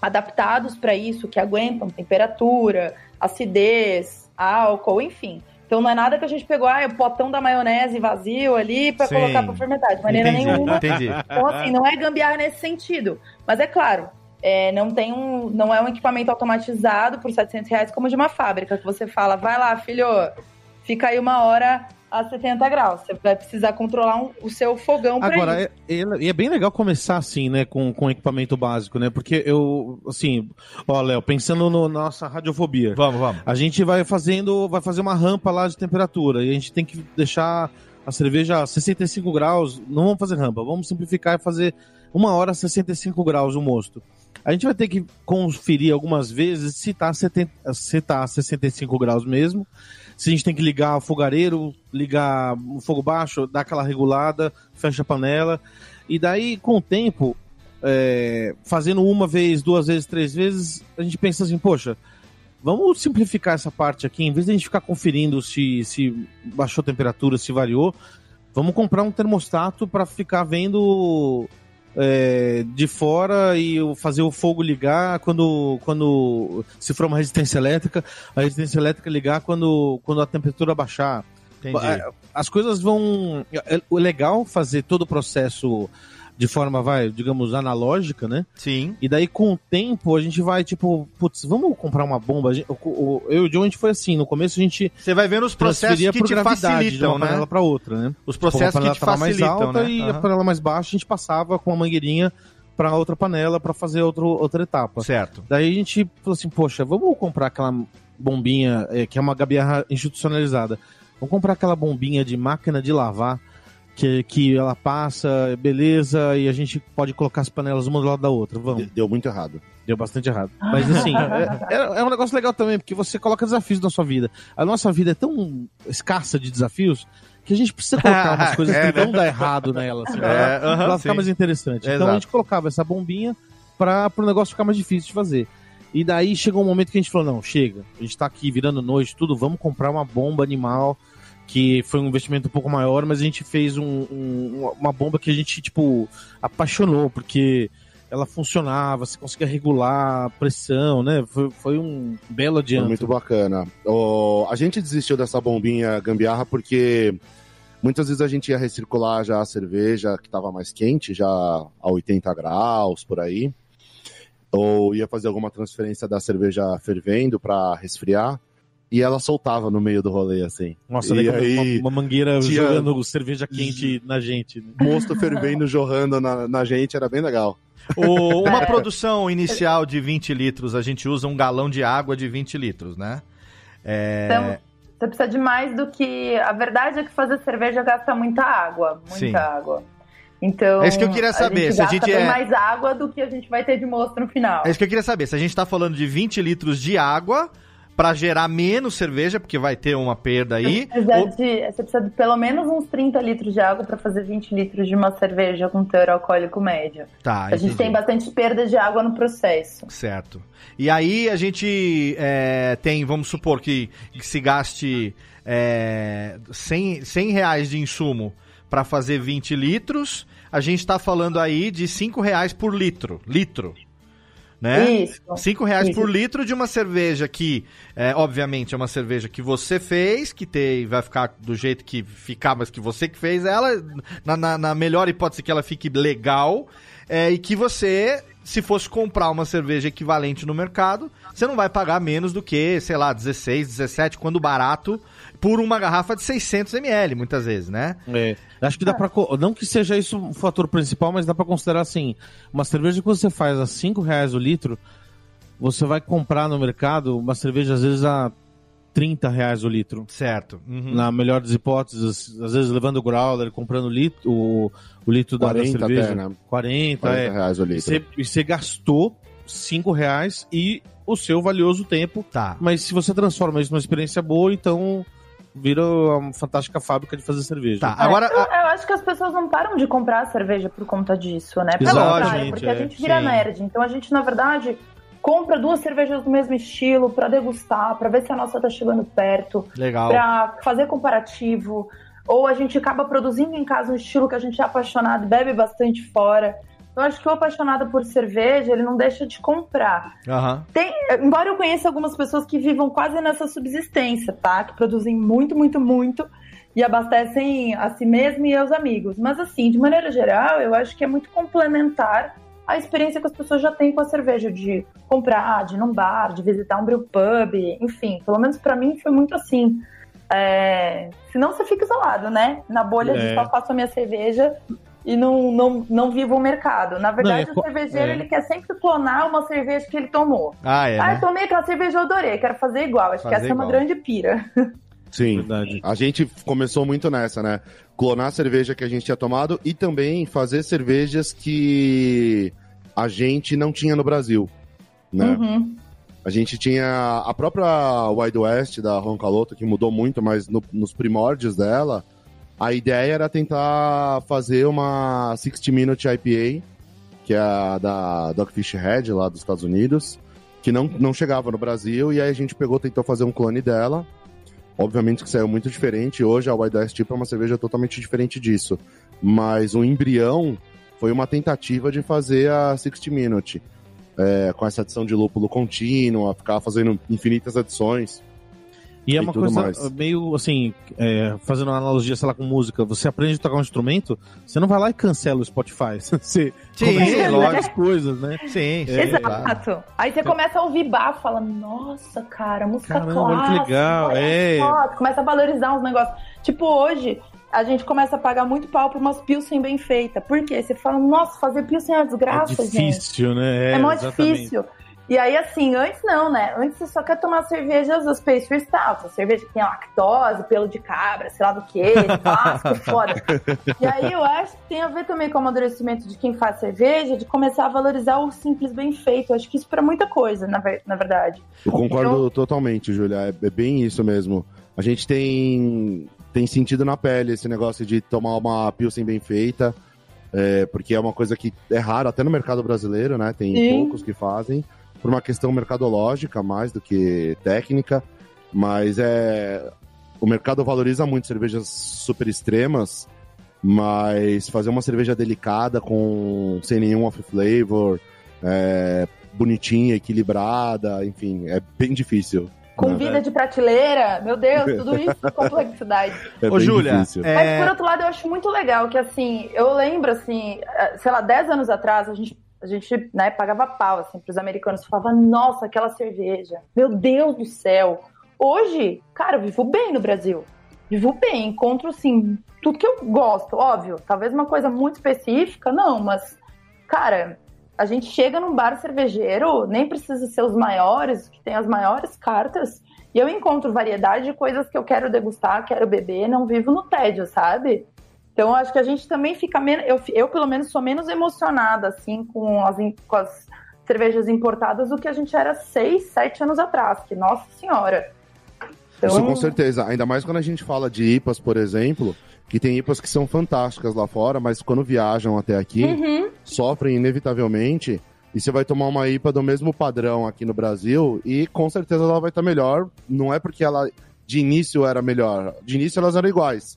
adaptados para isso, que aguentam temperatura, acidez, álcool, enfim. Então não é nada que a gente pegou, ah, o potão da maionese vazio ali pra Sim. colocar pra fermentar, de maneira Entendi, nenhuma. entendi. Então assim, não é gambiarra nesse sentido. Mas é claro, é, não, tem um, não é um equipamento automatizado por setecentos reais como de uma fábrica, que você fala, vai lá, filho, fica aí uma hora a setenta graus. Você vai precisar controlar um, o seu fogão pra Agora, isso. é, é, é bem legal começar assim, né, com, com equipamento básico, né? Porque eu, assim, ó, Léo, pensando no, na nossa radiofobia. Vamos, vamos. A gente vai fazendo, vai fazer uma rampa lá de temperatura e a gente tem que deixar a cerveja a sessenta e cinco graus. Não vamos fazer rampa, vamos simplificar e fazer uma hora a sessenta e cinco graus o mosto. A gente vai ter que conferir algumas vezes se tá, setenta, se tá sessenta e cinco graus mesmo. Se a gente tem que ligar o fogareiro, ligar o fogo baixo, dar aquela regulada, fecha a panela. E daí, com o tempo, é, fazendo uma vez, duas vezes, três vezes, a gente pensa assim, poxa, vamos simplificar essa parte aqui. Em vez de a gente ficar conferindo se, se baixou a temperatura, se variou, vamos comprar um termostato para ficar vendo... É, de fora e fazer o fogo ligar quando, quando se for uma resistência elétrica, a resistência elétrica ligar quando, quando a temperatura baixar. Entendi. As coisas vão... É legal fazer todo o processo de forma, vai, digamos, analógica, né? Sim. E daí, com o tempo, a gente vai, tipo, putz, vamos comprar uma bomba? Eu e o John, a gente foi assim, no começo a gente... Você vai vendo os processos que te facilitam, de uma né? panela para outra, né? Os processos tipo, que te facilitam, mais alta, né? E uhum. a panela mais baixa a gente passava com a mangueirinha para outra panela para fazer outro, outra etapa. Certo. Daí a gente falou assim, poxa, vamos comprar aquela bombinha, é, que é uma gambiarra institucionalizada. Vamos comprar aquela bombinha de máquina de lavar, que, que ela passa, beleza, e a gente pode colocar as panelas uma do lado da outra. Vamos. Deu muito errado. Deu bastante errado. Mas assim, é, é um negócio legal também, porque você coloca desafios na sua vida. A nossa vida é tão escassa de desafios que a gente precisa colocar umas coisas é, que né? vão dar errado nela, assim, É, pra, ela, uh-huh, pra ela ficar sim. mais interessante. Exato. Então a gente colocava essa bombinha para o negócio ficar mais difícil de fazer. E daí chegou um momento que a gente falou, não, chega, a gente tá aqui virando noite, tudo, vamos comprar uma bomba animal, que foi um investimento um pouco maior, mas a gente fez um, um, uma bomba que a gente, tipo, apaixonou, porque ela funcionava, você conseguia regular a pressão, né? Foi, foi um belo adianto. Foi muito bacana. Oh, a gente desistiu dessa bombinha gambiarra porque muitas vezes a gente ia recircular já a cerveja que estava mais quente, já a oitenta graus, por aí. Ou ia fazer alguma transferência da cerveja fervendo para resfriar. E ela soltava no meio do rolê, assim. Nossa, e daí aí, uma, uma mangueira tinha... jogando cerveja quente na gente. Né? Mosto fervendo, jorrando na, na gente, era bem legal. O, uma produção inicial de vinte litros, a gente usa um galão de água de vinte litros, né? É... Então, você precisa de mais do que... A verdade é que fazer cerveja gasta muita água. Muita Sim. água. Então, é isso que eu queria saber. A gente se a gasta gente bem é... mais água do que a gente vai ter de mosto no final. É isso que eu queria saber. Se a gente tá falando de vinte litros de água para gerar menos cerveja, porque vai ter uma perda aí. Você precisa, ou... de, você precisa de pelo menos uns trinta litros de água para fazer vinte litros de uma cerveja com teor alcoólico médio. Tá, a gente entendi. tem bastante perda de água no processo. Certo. E aí a gente é, tem, vamos supor que, que se gaste é, cem, cem reais de insumo para fazer vinte litros, a gente está falando aí de cinco reais por litro. Litro. Né? Isso. cinco reais Isso. por litro de uma cerveja que, é, obviamente, é uma cerveja que você fez, que tem, vai ficar do jeito que ficar, mas que você que fez ela, na, na, na melhor hipótese que ela fique legal, é, e que você, se fosse comprar uma cerveja equivalente no mercado, você não vai pagar menos do que, sei lá, dezesseis, dezessete, quando barato, por uma garrafa de seiscentos mililitros, muitas vezes, né? É, acho que dá pra... Não que seja isso o fator principal, mas dá pra considerar assim, uma cerveja que você faz a cinco reais o litro, você vai comprar no mercado uma cerveja às vezes a trinta reais o litro. Certo. Uhum. Na melhor das hipóteses, às vezes levando o growler, comprando litro, o, o litro da, da cerveja. Até, né? quarenta, quarenta é. reais o litro. E você, e você gastou cinco reais e o seu valioso tempo. Tá. Mas se você transforma isso numa experiência boa, então vira uma fantástica fábrica de fazer cerveja. Tá, agora... É, eu, eu acho que as pessoas não param de comprar cerveja por conta disso, né? Pelo Exatamente, contrário, porque a é, gente vira sim. nerd. Então a gente, na verdade, compra duas cervejas do mesmo estilo pra degustar, pra ver se a nossa tá chegando perto, Legal. pra fazer comparativo. Ou a gente acaba produzindo em casa um estilo que a gente é apaixonado, bebe bastante fora. Eu acho que o apaixonado por cerveja, ele não deixa de comprar. Uhum. Tem, embora eu conheça algumas pessoas que vivam quase nessa subsistência, tá? Que produzem muito, muito, muito e abastecem a si mesmo e aos amigos. Mas assim, de maneira geral, eu acho que é muito complementar a experiência que as pessoas já têm com a cerveja, de comprar, de ir num bar, de visitar um brewpub, enfim. Pelo menos pra mim foi muito assim. É... Senão você fica isolado, né? Na bolha É. de só faço a minha cerveja e não, não, não vivo o mercado. Na verdade, Não, é... o cervejeiro, é. ele quer sempre clonar uma cerveja que ele tomou. Ah, é, Ah, né? eu tomei aquela cerveja, eu adorei, quero fazer igual. Acho Fazer que essa é uma igual. grande pira. Sim, Verdade. a gente começou muito nessa, né? Clonar a cerveja que a gente tinha tomado e também fazer cervejas que a gente não tinha no Brasil, né? Uhum. A gente tinha a própria Wild West da Roncaloto, que mudou muito, mas no- nos primórdios dela, a ideia era tentar fazer uma sixty minute I P A, que é a da Dogfish Head, lá dos Estados Unidos, que não, não chegava no Brasil, e aí a gente pegou, tentou fazer um clone dela. Obviamente que saiu muito diferente. Hoje a Wild West tipo é uma cerveja totalmente diferente disso. Mas o embrião foi uma tentativa de fazer a sixty minute. É, com essa adição de lúpulo contínua, ficar fazendo infinitas adições. E é E uma tudo coisa mais. meio assim, é, fazendo uma analogia, sei lá, com música, você aprende a tocar um instrumento, você não vai lá e cancela o Spotify. Você Sim, começa a lógico. várias coisas, né? Sim, sim. Exato. Aí você começa a ouvir bar, fala, nossa, cara, música Caramba, olha que clássica. legal, olha é. só. Começa a valorizar uns negócios. Tipo, hoje, a gente começa a pagar muito pau por umas pilsen bem feitas. Por quê? Você fala, nossa, fazer pilsen é uma É desgraça, gente. difícil, né? É, muito exatamente. difícil. E aí, assim, antes não, né? Antes você só quer tomar cervejas das pastry stouts. A cerveja que tem lactose, pelo de cabra, sei lá do que, clássico, foda. E aí eu acho que tem a ver também com o amadurecimento de quem faz cerveja, de começar a valorizar o simples bem feito. Eu acho que isso pra muita coisa, na, ver- na verdade. Eu concordo Então- totalmente, Júlia. É, é bem isso mesmo. A gente tem, tem sentido na pele esse negócio de tomar uma Pilsen bem feita, é, porque é uma coisa que é raro até no mercado brasileiro, né? Tem Sim. poucos que fazem, por uma questão mercadológica mais do que técnica, mas é o mercado valoriza muito cervejas super extremas, mas fazer uma cerveja delicada com sem nenhum off flavor, é, bonitinha, equilibrada, enfim, é bem difícil. Com né? vida de prateleira, meu Deus, tudo isso, complexidade. É Ô, bem Júlia, difícil. é- Mas por outro lado, eu acho muito legal que, assim, eu lembro, assim, sei lá, dez anos atrás, a gente, a gente né, pagava pau, assim, pros americanos, falava, nossa, aquela cerveja, meu Deus do céu. Hoje, cara, eu vivo bem no Brasil. Vivo bem, encontro, assim, tudo que eu gosto, óbvio. Talvez uma coisa muito específica, não, mas, cara, a gente chega num bar cervejeiro, nem precisa ser os maiores, que tem as maiores cartas, e eu encontro variedade de coisas que eu quero degustar, quero beber, não vivo no tédio, sabe? Então, eu acho que a gente também fica menos... Eu, eu, pelo menos, sou menos emocionada, assim, com as, com as cervejas importadas do que a gente era seis, sete anos atrás, que, nossa senhora. Então, Isso com certeza, ainda mais quando a gente fala de I P As, por exemplo, que tem I P As que são fantásticas lá fora, mas quando viajam até aqui, Uhum. sofrem inevitavelmente, e você vai tomar uma I P A do mesmo padrão aqui no Brasil, e com certeza ela vai estar melhor, não é porque ela de início era melhor, de início elas eram iguais,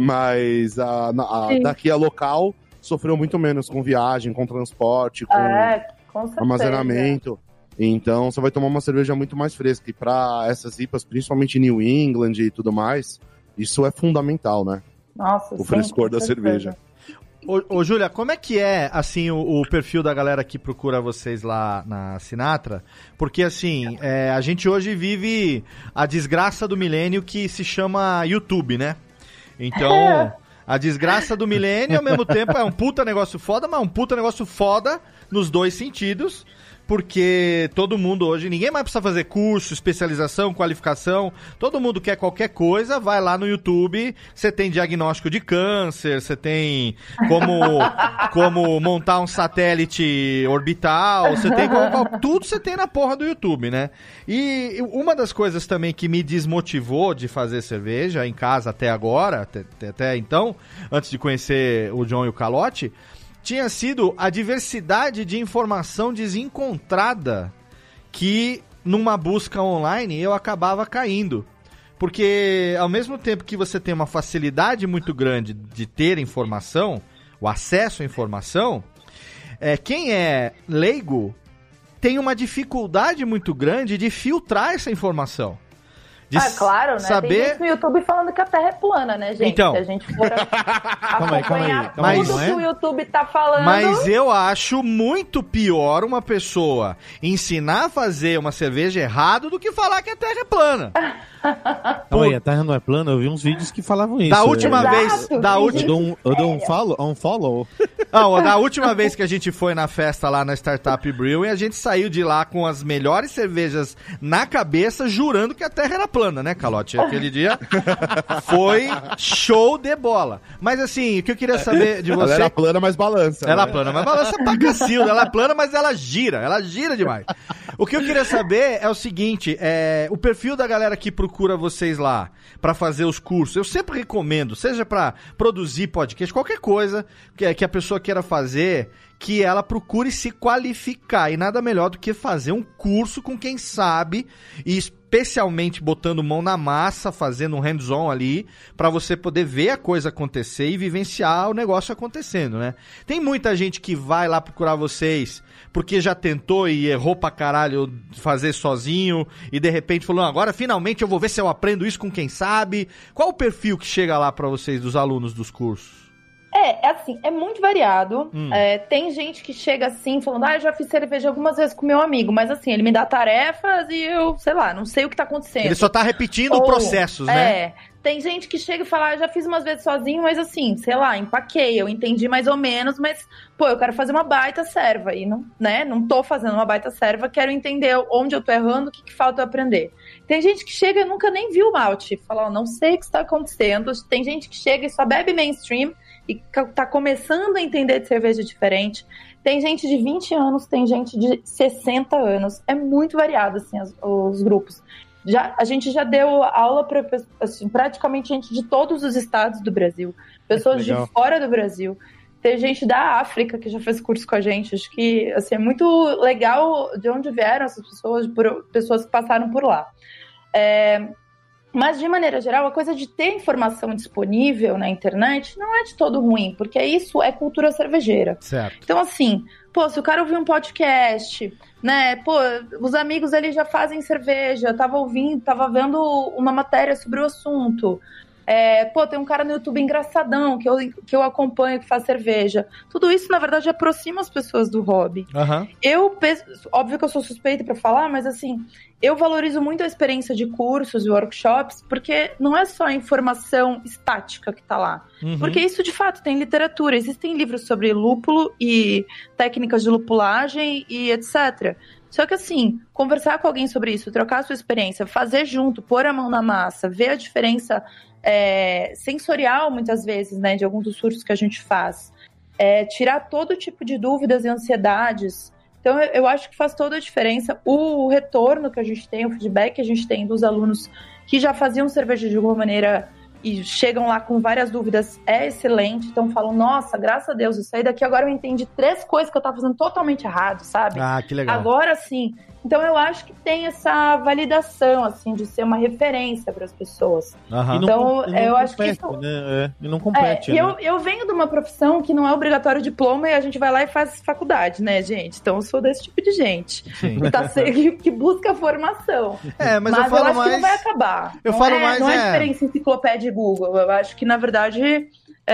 mas a, a- Sim. daqui a local sofreu muito menos com viagem, com transporte, com É, com certeza. armazenamento. Então você vai tomar uma cerveja muito mais fresca. E para essas I P As, principalmente New England e tudo mais, isso é fundamental, né? Nossa, O sim, frescor com da certeza. cerveja. Ô, ô Júlia, como é que é, assim, o, o perfil da galera que procura vocês lá na Sinatra? Porque, assim, é, a gente hoje vive a desgraça do milênio que se chama YouTube, né? Então, a desgraça do milênio, ao mesmo tempo, é um puta negócio foda, mas é um puta negócio foda nos dois sentidos. Porque todo mundo hoje, ninguém mais precisa fazer curso, especialização, qualificação. Todo mundo quer qualquer coisa, vai lá no YouTube, você tem diagnóstico de câncer, você tem como, como montar um satélite orbital, você tem como, tudo você tem na porra do YouTube, né? E uma das coisas também que me desmotivou de fazer cerveja em casa até agora, até, até então, antes de conhecer o John e o Calote, tinha sido a diversidade de informação desencontrada que, numa busca online, eu acabava caindo. Porque, ao mesmo tempo que você tem uma facilidade muito grande de ter informação, o acesso à informação, é, quem é leigo tem uma dificuldade muito grande de filtrar essa informação. De ah, claro, né? saber... Tem gente no YouTube falando que a Terra é plana, né, gente? Então... Se a gente for calma aí, calma aí, calma acompanhar aí, tudo não que é? o YouTube tá falando... Mas eu acho muito pior uma pessoa ensinar a fazer uma cerveja errado do que falar que a Terra é plana. Calma aí, a Terra não é plana? Eu vi uns vídeos que falavam isso. Da última Exato, vez... Da tem última... Eu dou um, eu dou um follow? Um follow? Não, da última vez que a gente foi na festa lá na Startup Brewing, a gente saiu de lá com as melhores cervejas na cabeça, jurando que a Terra era plana, né, Calote? Aquele dia foi show de bola. Mas assim, o que eu queria saber de você... Ela era plana, mas balança. Ela é né? plana, mas balança pra cacilda. Ela é plana, mas ela gira. Ela gira demais. O que eu queria saber é o seguinte, é, o perfil da galera que procura vocês lá pra fazer os cursos, eu sempre recomendo, seja pra produzir podcast, qualquer coisa que, que a pessoa queira fazer, que ela procure se qualificar. E nada melhor do que fazer um curso com quem sabe, e especialmente botando mão na massa, fazendo um hands-on ali, pra você poder ver a coisa acontecer e vivenciar o negócio acontecendo, né? Tem muita gente que vai lá procurar vocês porque já tentou e errou pra caralho fazer sozinho e de repente falou, agora finalmente eu vou ver se eu aprendo isso com quem sabe. Qual o perfil que chega lá pra vocês, dos alunos dos cursos? É, é assim, é muito variado. Hum. É, tem gente que chega assim, falando, ah, eu já fiz cerveja algumas vezes com meu amigo, mas assim, ele me dá tarefas e eu, sei lá, não sei o que tá acontecendo. Ele só tá repetindo Ou, processos, né? É, tem gente que chega e fala, ah, eu já fiz umas vezes sozinho, mas assim, sei lá, empaquei, eu entendi mais ou menos, mas, pô, eu quero fazer uma baita serva e não, né, não tô fazendo uma baita serva, quero entender onde eu tô errando, o que, que falta eu aprender. Tem gente que chega e nunca nem viu o malte, fala, oh, não sei o que está acontecendo. Tem gente que chega e só bebe mainstream e tá começando a entender de cerveja diferente. Tem gente de vinte anos, tem gente de sessenta anos. É muito variado, assim, os, os grupos. Já, a gente já deu aula para assim, praticamente gente de todos os estados do Brasil. Pessoas de fora do Brasil. Tem gente da África que já fez curso com a gente. Acho que assim, é muito legal de onde vieram essas pessoas, por, pessoas que passaram por lá. É... Mas, de maneira geral, a coisa de ter informação disponível na internet não é de todo ruim, porque isso é cultura cervejeira. Certo. Então, assim, pô, se o cara ouvir um podcast, né, pô, os amigos ali já fazem cerveja, tava ouvindo, tava vendo uma matéria sobre o assunto. É, pô, tem um cara no YouTube engraçadão que eu, que eu acompanho, que faz cerveja. Tudo isso, na verdade, aproxima as pessoas do hobby. Uhum. Eu, óbvio que eu sou suspeita pra falar, mas assim, eu valorizo muito a experiência de cursos e workshops, porque não é só a informação estática que tá lá. Uhum. Porque isso, de fato, tem literatura. Existem livros sobre lúpulo e técnicas de lupulagem e etcétera. Só que assim, conversar com alguém sobre isso, trocar a sua experiência, fazer junto, pôr a mão na massa, ver a diferença é, sensorial, muitas vezes, né, de alguns dos cursos que a gente faz, é, tirar todo tipo de dúvidas e ansiedades. Então, eu, eu acho que faz toda a diferença. O, o retorno que a gente tem, o feedback que a gente tem dos alunos que já faziam cerveja de alguma maneira e chegam lá com várias dúvidas é excelente. Então, falam, nossa, graças a Deus, eu saí daqui, agora eu entendi três coisas que eu tava fazendo totalmente errado, sabe? Ah, que legal. Agora sim. Então, eu acho que tem essa validação, assim, de ser uma referência para as pessoas. Uhum. Então, e não, e não eu compete, acho que isso... Né? É, e não compete, é, né? eu, eu venho de uma profissão que não é obrigatório diploma e a gente vai lá e faz faculdade, né, gente? Então, eu sou desse tipo de gente. Sim. Que, tá, que, que busca formação. É, mas, mas eu falo eu acho mais... que não vai acabar. Eu não falo é, mais, Não é, é... diferença enciclopédia e Google. Eu acho que, na verdade,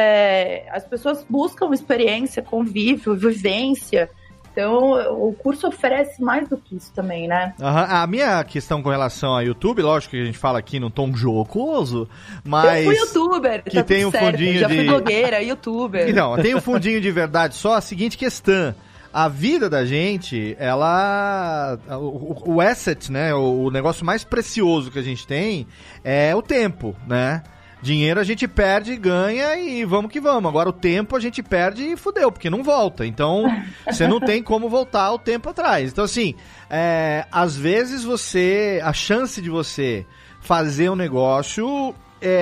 é, as pessoas buscam experiência, convívio, vivência. Então, o curso oferece mais do que isso também, né? Uhum. A minha questão com relação a YouTube, lógico que a gente fala aqui num tom jocoso, mas... Eu fui youtuber, que tá tem um certo. fundinho Já de... fui blogueira, youtuber. Então, tem um fundinho de verdade só, a seguinte questão. A vida da gente, ela... O, o asset, né? O, o negócio mais precioso que a gente tem é o tempo, né? Dinheiro a gente perde e ganha e vamos que vamos. Agora o tempo a gente perde e fudeu, porque não volta. Então, você não tem como voltar o tempo atrás. Então, assim, é, às vezes você... A chance de você fazer um negócio... É,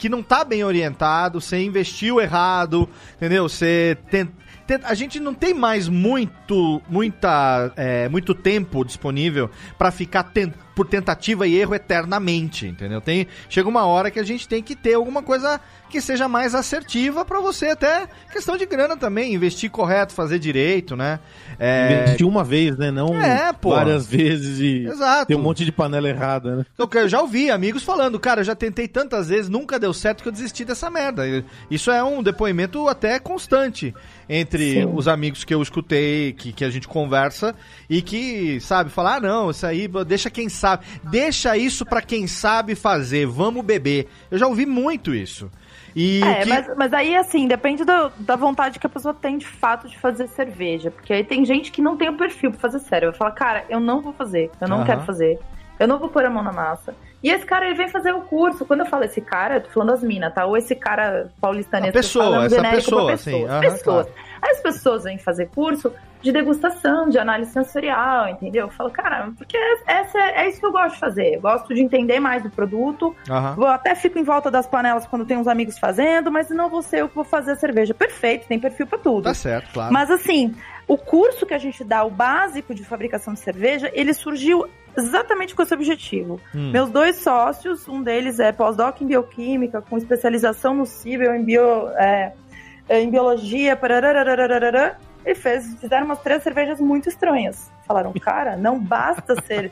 que não tá bem orientado, você investiu errado, entendeu? Você tem, tem, a gente não tem mais muito, muita, é, muito tempo disponível pra ficar tent, por tentativa e erro eternamente, entendeu? Tem, chega uma hora que a gente tem que ter alguma coisa que seja mais assertiva pra você, até questão de grana também, investir correto, fazer direito, né? É... Investir uma vez, né? Não é, pô. várias vezes e Exato. ter um monte de panela errada, né? Eu já ouvi amigos falando, cara, eu já tentei tantas vezes, nunca deu certo que eu desisti dessa merda. Isso é um depoimento até constante entre Sim. os amigos que eu escutei, que, que a gente conversa e que, sabe, falar, ah, não, isso aí, deixa quem sabe, deixa isso pra quem sabe fazer, vamos beber. Eu já ouvi muito isso. E é, que... mas, mas aí, assim, depende do, da vontade que a pessoa tem de fato de fazer cerveja. Porque aí tem gente que não tem o perfil pra fazer sério. Eu falo, cara, eu não vou fazer, eu não uhum. quero fazer. Eu não vou pôr a mão na massa. E esse cara, ele vem fazer o curso. Quando eu falo esse cara, eu tô falando das minas, tá? Ou esse cara paulistano. A pessoa, essa pessoa, assim. Uhum, pessoas. Claro. Aí as pessoas vêm fazer curso de degustação, de análise sensorial, entendeu? Eu falo, cara, porque essa é, é isso que eu gosto de fazer. Eu gosto de entender mais do produto. Uhum. Eu até fico em volta das panelas quando tem uns amigos fazendo, mas não vou ser eu que vou fazer a cerveja. Perfeito, tem perfil pra tudo. Tá certo, claro. Mas assim, o curso que a gente dá, o básico de fabricação de cerveja, ele surgiu exatamente com esse objetivo. Hum. Meus dois sócios, um deles é pós-doc em bioquímica, com especialização no Cibel, em, bio, é, em biologia, pararararararara, e fez, fizeram umas três cervejas muito estranhas. Falaram, cara, não basta ser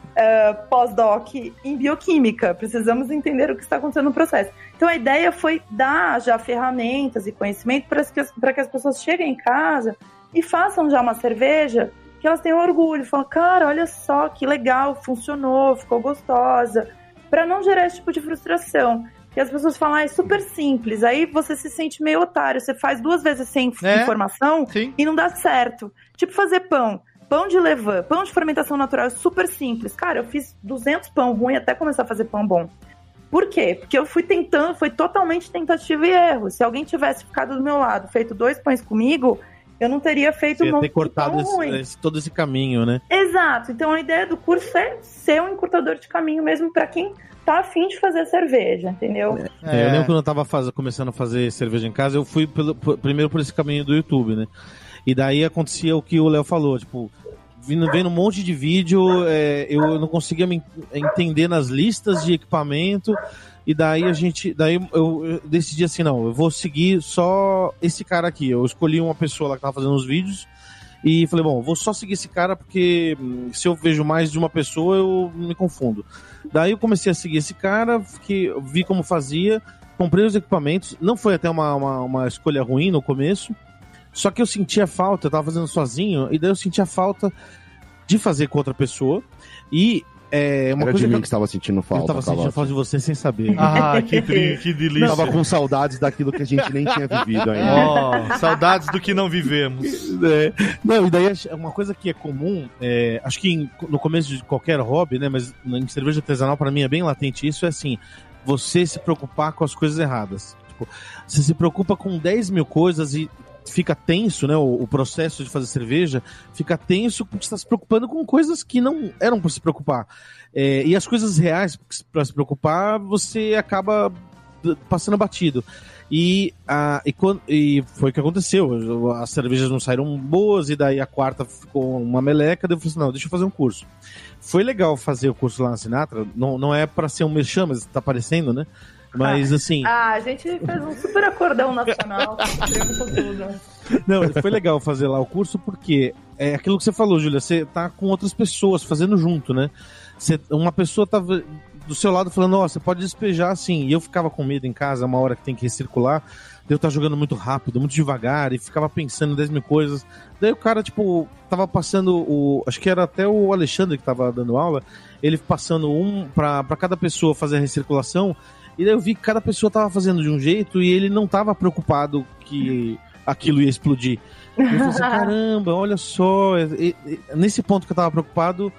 uh, pós-doc em bioquímica, precisamos entender o que está acontecendo no processo. Então a ideia foi dar já ferramentas e conhecimento para que, para que as pessoas cheguem em casa e façam já uma cerveja que elas tenham orgulho, falam, cara, olha só que legal, funcionou, ficou gostosa, para não gerar esse tipo de frustração. Porque as pessoas falam, ah, é super simples, aí você se sente meio otário, você faz duas vezes sem é, informação sim. e não dá certo. Tipo fazer pão, pão de levain, pão de fermentação natural, é super simples. Cara, eu fiz duzentos pão ruim até começar a fazer pão bom. Por quê? Porque eu fui tentando, foi totalmente tentativa e erro. Se alguém tivesse ficado do meu lado, feito dois pães comigo, eu não teria feito um monte de cortado esse, ruim. Esse, todo esse caminho, né? Exato. Então a ideia do curso é ser um encurtador de caminho mesmo para quem tá afim de fazer cerveja, entendeu? É, é. Eu lembro quando eu tava faz... começando a fazer cerveja em casa, eu fui pelo, primeiro por esse caminho do YouTube, né? E daí acontecia o que o Léo falou, tipo, vindo, vendo um monte de vídeo, é, eu não conseguia me entender nas listas de equipamento. E daí a gente, daí eu, eu decidi assim, não, eu vou seguir só esse cara aqui. Eu escolhi uma pessoa lá que tava fazendo os vídeos e falei, bom, vou só seguir esse cara porque se eu vejo mais de uma pessoa eu me confundo. Daí eu comecei a seguir esse cara, que vi como fazia, comprei os equipamentos, não foi até uma, uma, uma escolha ruim no começo, só que eu sentia falta, eu tava fazendo sozinho, e daí eu sentia falta de fazer com outra pessoa e É uma Era coisa de mim que que estava sentindo falta. Eu tava sentindo tava... falta de você sem saber. Ah, que, tri, que delícia. Tava com saudades daquilo que a gente nem tinha vivido ainda. Oh, saudades do que não vivemos. É, não, e daí uma coisa que é comum, é, acho que em, no começo de qualquer hobby, né, mas em cerveja artesanal pra mim é bem latente isso, é assim, você se preocupar com as coisas erradas. Tipo, você se preocupa com dez mil coisas e fica tenso, né? O, o processo de fazer cerveja fica tenso porque você está se preocupando com coisas que não eram para se preocupar. É, e as coisas reais para se preocupar, você acaba passando batido. E, a, e, quando, e foi o que aconteceu. As cervejas não saíram boas, e daí a quarta ficou uma meleca. Daí eu falei assim, não, deixa eu fazer um curso. Foi legal fazer o curso lá na Sinatra. Não, não é para ser um merchan, mas tá aparecendo, né? Mas assim. Ah, a gente fez um super acordão nacional, com tudo. Não, foi legal fazer lá o curso porque é aquilo que você falou, Júlia, você tá com outras pessoas fazendo junto, né? Você, uma pessoa tava do seu lado falando, ó, oh, você pode despejar assim. E eu ficava com medo em casa, uma hora que tem que recircular. Eu tava jogando muito rápido, muito devagar, e ficava pensando em dez mil coisas. Daí o cara, tipo, tava passando o. Acho que era até o Alexandre que tava dando aula, ele passando um pra, pra cada pessoa fazer a recirculação. E daí eu vi que cada pessoa tava fazendo de um jeito e ele não tava preocupado que aquilo ia explodir. Eu falei assim, caramba, olha só. E, e, nesse ponto que eu tava preocupado,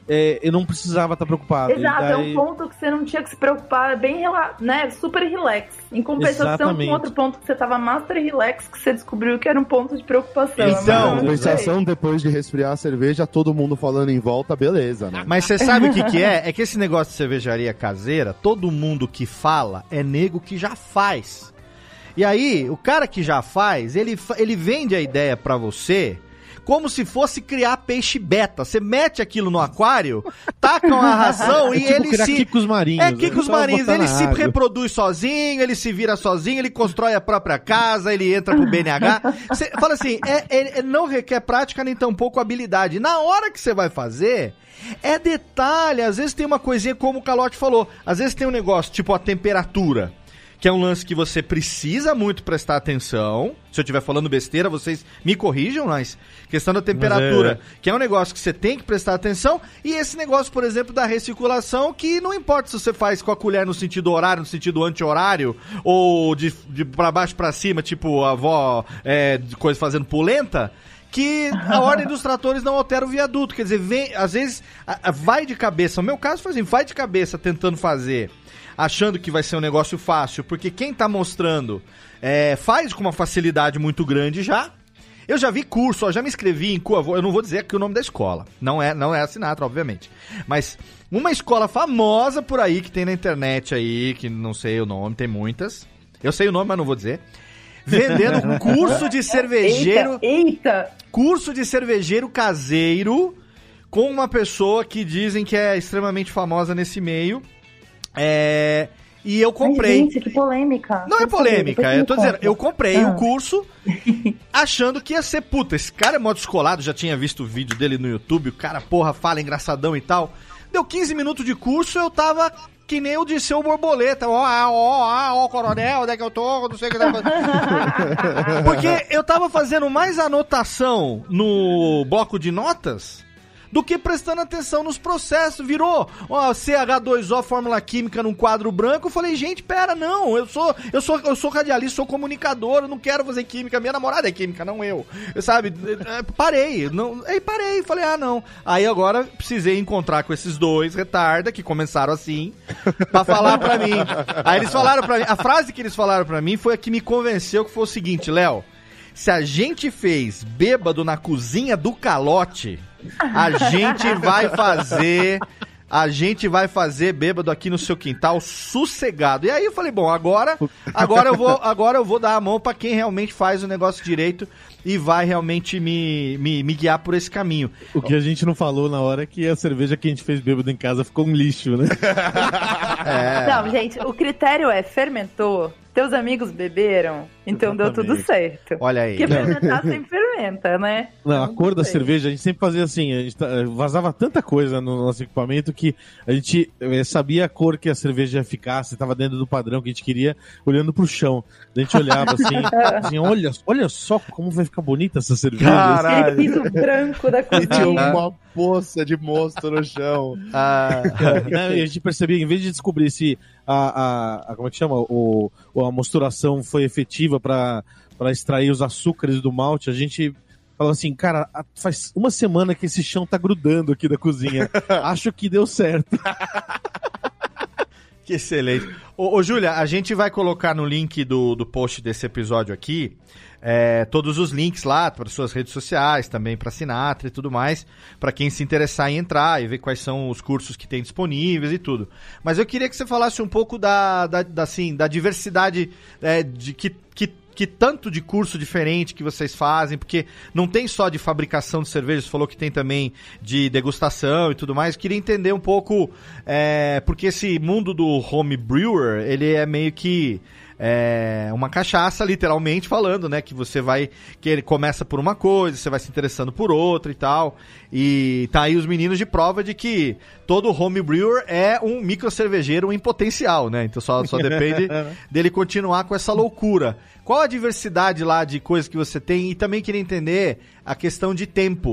é, eu não precisava estar preocupado. Exato, daí... é um ponto que você não tinha que se preocupar, é bem, né, super relax. Em compensação, Exatamente. com outro ponto que você tava master relax, que você descobriu que era um ponto de preocupação. Então, Em compensação, depois de resfriar a cerveja, todo mundo falando em volta, beleza, né? Mas você sabe o que que é? É que esse negócio de cervejaria caseira, todo mundo que fala é nego que já faz. E aí, o cara que já faz, ele, ele vende a ideia pra você como se fosse criar peixe beta. Você mete aquilo no aquário, taca uma ração é e tipo ele criar se... quicos marinhos. É quicos né? marinhos, ele se água. reproduz sozinho, ele se vira sozinho, ele constrói a própria casa, ele entra pro B N H. Você fala assim, é, é, é, não requer prática nem tampouco habilidade. Na hora que você vai fazer... É detalhe, às vezes tem uma coisinha como o Calote falou, às vezes tem um negócio tipo a temperatura, que é um lance que você precisa muito prestar atenção. Se eu estiver falando besteira, vocês me corrijam, mas questão da temperatura, é. que é um negócio que você tem que prestar atenção, e esse negócio, por exemplo, da recirculação, que não importa se você faz com a colher no sentido horário, no sentido anti-horário, ou de, de pra baixo pra cima, tipo a avó é, de coisa fazendo polenta, que a ordem dos tratores não altera o viaduto. Quer dizer, vem, às vezes a, a, vai de cabeça. No meu caso foi assim, vai de cabeça tentando fazer, achando que vai ser um negócio fácil, porque quem tá mostrando é, faz com uma facilidade muito grande já. Eu já vi curso, ó, já me inscrevi em curso, eu não vou dizer aqui o nome da escola, não é, não é a Sinatra, obviamente, mas uma escola famosa por aí, que tem na internet aí, que não sei o nome, tem muitas, eu sei o nome, mas não vou dizer, vendendo curso de cervejeiro, eita, eita. curso de cervejeiro caseiro, com uma pessoa que dizem que é extremamente famosa nesse meio, é... E eu comprei. Ai, gente, que polêmica. Não é polêmica, eu tô dizendo, eu comprei ah. o curso achando que ia ser, puta, esse cara é mó descolado, já tinha visto o vídeo dele no YouTube, o cara, porra, fala engraçadão e tal. Deu quinze minutos de curso, eu tava que nem o de seu borboleta, ó, ó, ó, ó, coronel, onde é que eu tô, não sei o que tá fazendo. Porque eu tava fazendo mais anotação no bloco de notas do que prestando atenção nos processos. Virou, ó, C H dois O, fórmula química num quadro branco. Eu falei, gente, pera, não, eu sou, eu sou, eu sou radialista, sou comunicador, eu não quero fazer química, minha namorada é química, não eu. Eu sabe, parei, não, aí parei, falei, ah, não. Aí agora precisei encontrar com esses dois retarda, que começaram assim, pra falar pra mim. Aí eles falaram pra mim, a frase que eles falaram pra mim foi a que me convenceu, que foi o seguinte, Léo, se a gente fez bêbado na cozinha do Calote, a gente vai fazer, a gente vai fazer bêbado aqui no seu quintal sossegado. E aí eu falei, bom, agora, agora eu vou, agora eu vou dar a mão pra quem realmente faz o negócio direito e vai realmente me, me, me guiar por esse caminho. O que a gente não falou na hora é que a cerveja que a gente fez bêbado em casa ficou um lixo, né? É. Não, gente, o critério é fermentou, teus amigos beberam, então Exatamente. Deu tudo certo. Olha aí. Porque fermentar sempre fermenta, né? Não, a cor da cerveja, a gente sempre fazia assim, a gente vazava tanta coisa no nosso equipamento que a gente sabia a cor que a cerveja ia ficar, se estava dentro do padrão que a gente queria, olhando pro chão. A gente olhava assim, assim olha, olha só como vai ficar bonita essa cerveja. Caralho. Aquele piso branco da cozinha. E tinha uma poça de mosto no chão. Ah. E a gente percebia, em vez de descobrir se a, a, a como é que chama, o, a mosturação foi efetiva para extrair os açúcares do malte, a gente falou assim, cara, faz uma semana que esse chão tá grudando aqui da cozinha. Acho que deu certo. Que excelente. Ô, ô Júlia, a gente vai colocar no link do, do post desse episódio aqui é, todos os links lá para suas redes sociais, também para Sinatra e tudo mais, para quem se interessar em entrar e ver quais são os cursos que tem disponíveis e tudo. Mas eu queria que você falasse um pouco da, da, da, assim, da diversidade é, de que, que que tanto de curso diferente que vocês fazem, porque não tem só de fabricação de cerveja, você falou que tem também de degustação e tudo mais. Queria entender um pouco, é, porque esse mundo do home brewer, ele é meio que é, uma cachaça, literalmente falando, né, que você vai, que ele começa por uma coisa, você vai se interessando por outra e tal, e tá aí os meninos de prova de que todo home brewer é um micro cervejeiro em potencial, né, então só, só depende dele continuar com essa loucura. Qual a diversidade lá de coisas que você tem? E também queria entender a questão de tempo.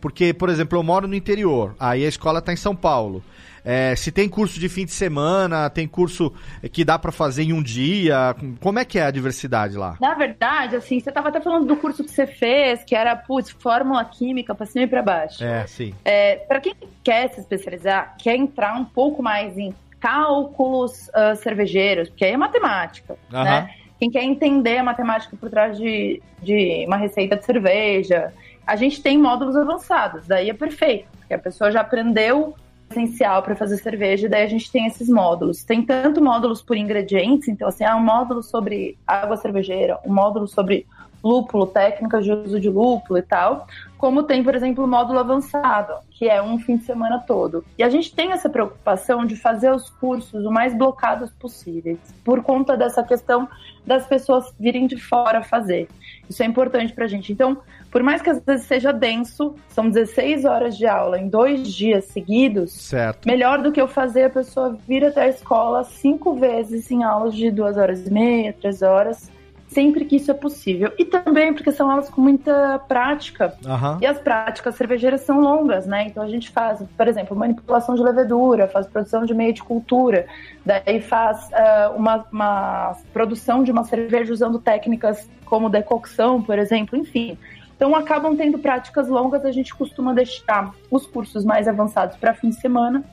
Porque, por exemplo, eu moro no interior, aí a escola está em São Paulo. É, se tem curso de fim de semana, tem curso que dá para fazer em um dia, como é que é a diversidade lá? Na verdade, assim, você estava até falando do curso que você fez, que era, putz, fórmula química para cima e para baixo. É, sim. É, para quem quer se especializar, quer entrar um pouco mais em cálculos uh, cervejeiros, porque aí é matemática, uhum. né? Quem quer entender a matemática por trás de, de uma receita de cerveja, a gente tem módulos avançados, daí é perfeito, porque a pessoa já aprendeu essencial para fazer cerveja, e daí a gente tem esses módulos. Tem tanto módulos por ingredientes, então assim, há um módulo sobre água cervejeira, um módulo sobre lúpulo, técnicas de uso de lúpulo e tal, como tem, por exemplo, o módulo avançado, que é um fim de semana todo. E a gente tem essa preocupação de fazer os cursos o mais blocados possíveis, por conta dessa questão das pessoas virem de fora fazer. Isso é importante pra gente. Então, por mais que às vezes seja denso, são dezesseis horas de aula em dois dias seguidos, certo. Melhor do que eu fazer a pessoa vir até a escola cinco vezes em aulas de duas horas e meia, três horas, sempre que isso é possível. E também porque são aulas com muita prática. Uhum. E as práticas cervejeiras são longas, né? Então a gente faz, por exemplo, manipulação de levedura, faz produção de meio de cultura, daí faz uh, uma, uma produção de uma cerveja usando técnicas como decocção, por exemplo, enfim. Então acabam tendo práticas longas, a gente costuma deixar os cursos mais avançados para fim de semana.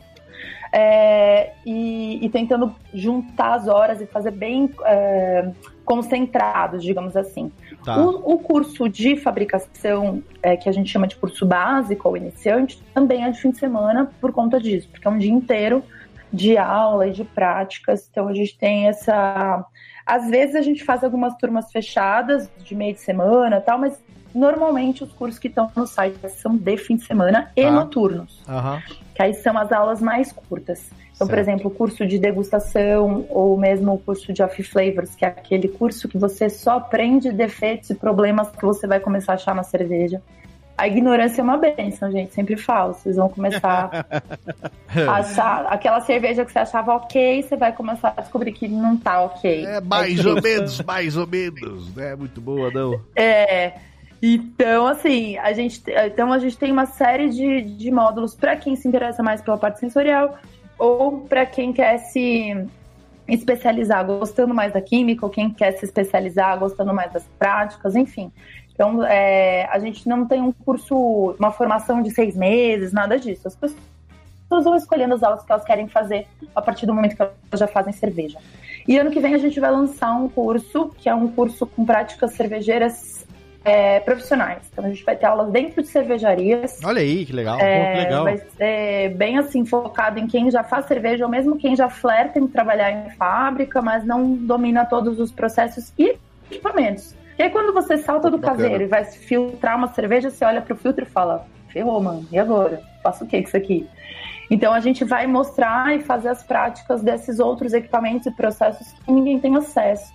É, e, e tentando juntar as horas e fazer bem é, concentrados, digamos assim. Tá. O, o curso de fabricação, é, que a gente chama de curso básico ou iniciante, também é de fim de semana por conta disso, porque é um dia inteiro de aula e de práticas, então a gente tem essa... Às vezes a gente faz algumas turmas fechadas de meio de semana e tal, mas normalmente os cursos que estão no site são de fim de semana e ah. noturnos. Uhum. Que aí são as aulas mais curtas. Então, certo. Por exemplo, o curso de degustação ou mesmo o curso de off flavors, que é aquele curso que você só aprende defeitos e problemas que você vai começar a achar na cerveja. A ignorância é uma bênção, gente, sempre falo. Vocês vão começar a achar aquela cerveja que você achava ok, você vai começar a descobrir que não tá ok. É mais é ou menos, mais ou menos, não é muito boa, não. É... Então, assim, a gente, então a gente tem uma série de, de módulos para quem se interessa mais pela parte sensorial ou para quem quer se especializar gostando mais da química ou quem quer se especializar gostando mais das práticas, enfim. Então, é, a gente não tem um curso, uma formação de seis meses, nada disso. As pessoas vão escolhendo as aulas que elas querem fazer a partir do momento que elas já fazem cerveja. E ano que vem a gente vai lançar um curso, que é um curso com práticas cervejeiras É, profissionais. Então a gente vai ter aulas dentro de cervejarias. Olha aí, que legal. É, Pô, que legal. Vai ser bem assim, focado em quem já faz cerveja, ou mesmo quem já flerta em trabalhar em fábrica, mas não domina todos os processos e equipamentos. E aí quando você salta do Bacana. caseiro e vai filtrar uma cerveja, você olha pro filtro e fala, ferrou, mano, e agora? Faço o que com isso aqui? Então a gente vai mostrar e fazer as práticas desses outros equipamentos e processos que ninguém tem acesso.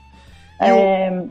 É...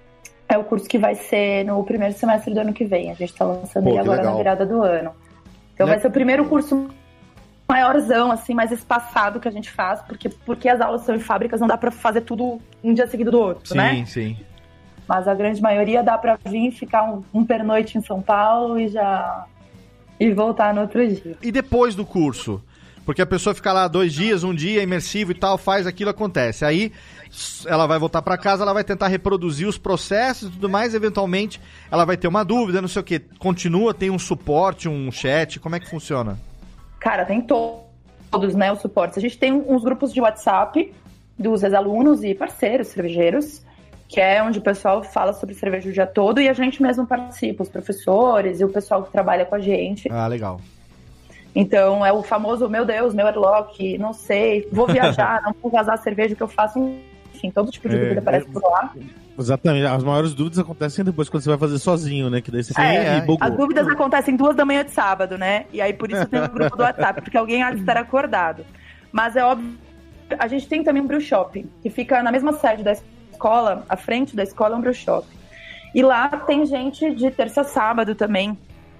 É o curso que vai ser no primeiro semestre do ano que vem. A gente está lançando Pô, ele agora legal. na virada do ano. Então Le... vai ser o primeiro curso maiorzão, assim, mais espaçado que a gente faz, porque, porque as aulas são em fábricas, não dá para fazer tudo um dia seguido do outro, sim, né? Sim, sim. Mas a grande maioria dá para vir, ficar um, um pernoite em São Paulo e já... e voltar no outro dia. E depois do curso? Porque a pessoa fica lá dois dias, um dia, imersivo e tal, faz aquilo, acontece. Aí ela vai voltar para casa, ela vai tentar reproduzir os processos e tudo mais, eventualmente ela vai ter uma dúvida, não sei o que. Continua, tem um suporte, um chat, como é que funciona? Cara, tem to- todos, né, os suportes. A gente tem uns grupos de WhatsApp dos ex-alunos e parceiros cervejeiros, que é onde o pessoal fala sobre cerveja o dia todo e a gente mesmo participa, os professores e o pessoal que trabalha com a gente. Ah, legal. Então, é o famoso, meu Deus, meu airlock, não sei, vou viajar, não vou vazar a cerveja que eu faço, enfim, todo tipo de dúvida é, aparece é, por lá. Exatamente, as maiores dúvidas acontecem depois quando você vai fazer sozinho, né, que daí você é, e bugou. As dúvidas acontecem duas da manhã de sábado, né, e aí por isso tem o grupo do WhatsApp, porque alguém há de estar acordado. Mas é óbvio, a gente tem também um brew shop, que fica na mesma sede da escola, à frente da escola é um brew shop. E lá tem gente de terça a sábado também.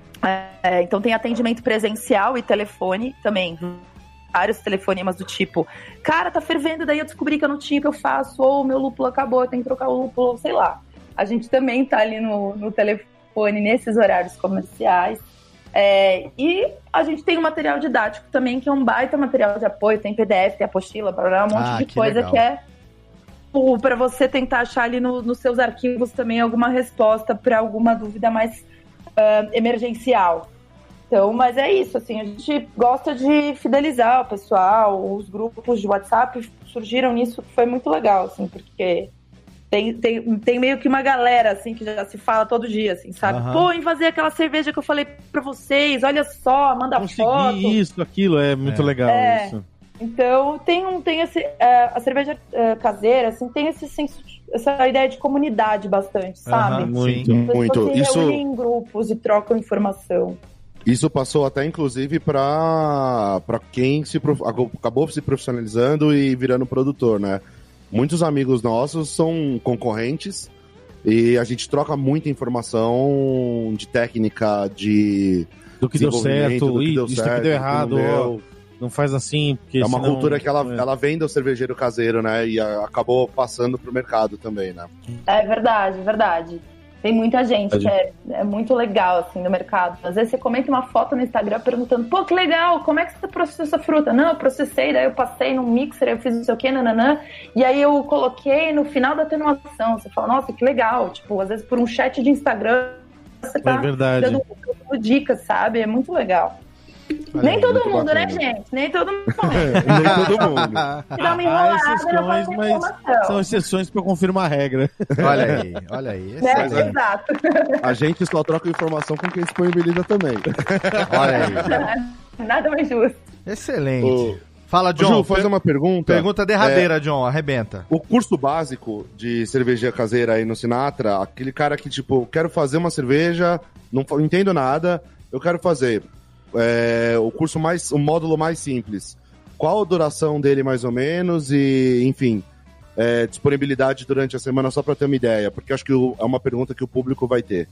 É, então tem atendimento presencial e telefone também, vários telefonemas do tipo, cara, tá fervendo, daí eu descobri que eu não tinha o que eu faço, ou meu lúpulo acabou, eu tenho que trocar o lúpulo, sei lá. A gente também tá ali no, no telefone nesses horários comerciais É, e a gente tem um material didático também, que é um baita material de apoio, tem P D F, tem apostila, um monte Ah, de que coisa legal. que é para você tentar achar ali no, nos seus arquivos também alguma resposta para alguma dúvida mais uh, emergencial. Então, mas é isso, assim, a gente gosta de fidelizar o pessoal, os grupos de WhatsApp surgiram nisso, que foi muito legal, assim, porque tem, tem, tem meio que uma galera, assim, que já se fala todo dia, assim, sabe? Aham. Pô, em fazer aquela cerveja que eu falei pra vocês, olha só, manda Consegui foto. isso, aquilo, é muito É. legal É. isso. Então, tem, um, tem esse, é, a cerveja é, caseira, assim, tem esse senso, essa ideia de comunidade bastante, sabe? Aham, Muito, sim. As pessoas muito. se Isso, reúnem em grupos e trocam informação. isso passou até, inclusive, para quem se prof... acabou se profissionalizando e virando produtor, né? Muitos amigos nossos são concorrentes e a gente troca muita informação de técnica, de Do que deu desenvolvimento, certo, do que Ih, deu isso certo, aqui deu do que não errado, deu. ó, não faz assim, porque É uma senão- cultura que ela, é. ela vem do cervejeiro caseiro, né? E a- acabou passando pro mercado também, né? É verdade, verdade. Tem muita gente que é, é muito legal, assim, no mercado. Às vezes você comenta uma foto no Instagram perguntando, pô, que legal, como é que você processou essa fruta? Não, eu processei, daí eu passei num mixer, eu fiz não sei o que, nananã, e aí eu coloquei no final da atenuação. Você fala, nossa, que legal. Tipo, às vezes por um chat de Instagram, você tá É verdade. dando, dando dicas, sabe? É muito legal. Olha Nem aí, todo muito mundo, bacana. né, gente? Nem todo mundo. Nem todo mundo. Dá uma Há enrolada, não exceções, passa mas informação. são exceções para confirmar a regra. Olha aí, olha aí. Né? Excelente. Exato. A gente só troca informação com quem disponibiliza também. Olha aí. Nada mais justo. Excelente. Ô, Fala, John. Ju, vou fazer per- uma pergunta. Pergunta derradeira, John. Arrebenta. O curso básico de cerveja caseira aí no Sinatra, aquele cara que, tipo, quero fazer uma cerveja, não fa- entendo nada, eu quero fazer é, o curso mais, o módulo mais simples. Qual a duração dele, mais ou menos, e, enfim, é, disponibilidade durante a semana, só para ter uma ideia, porque acho que o- é uma pergunta que o público vai ter.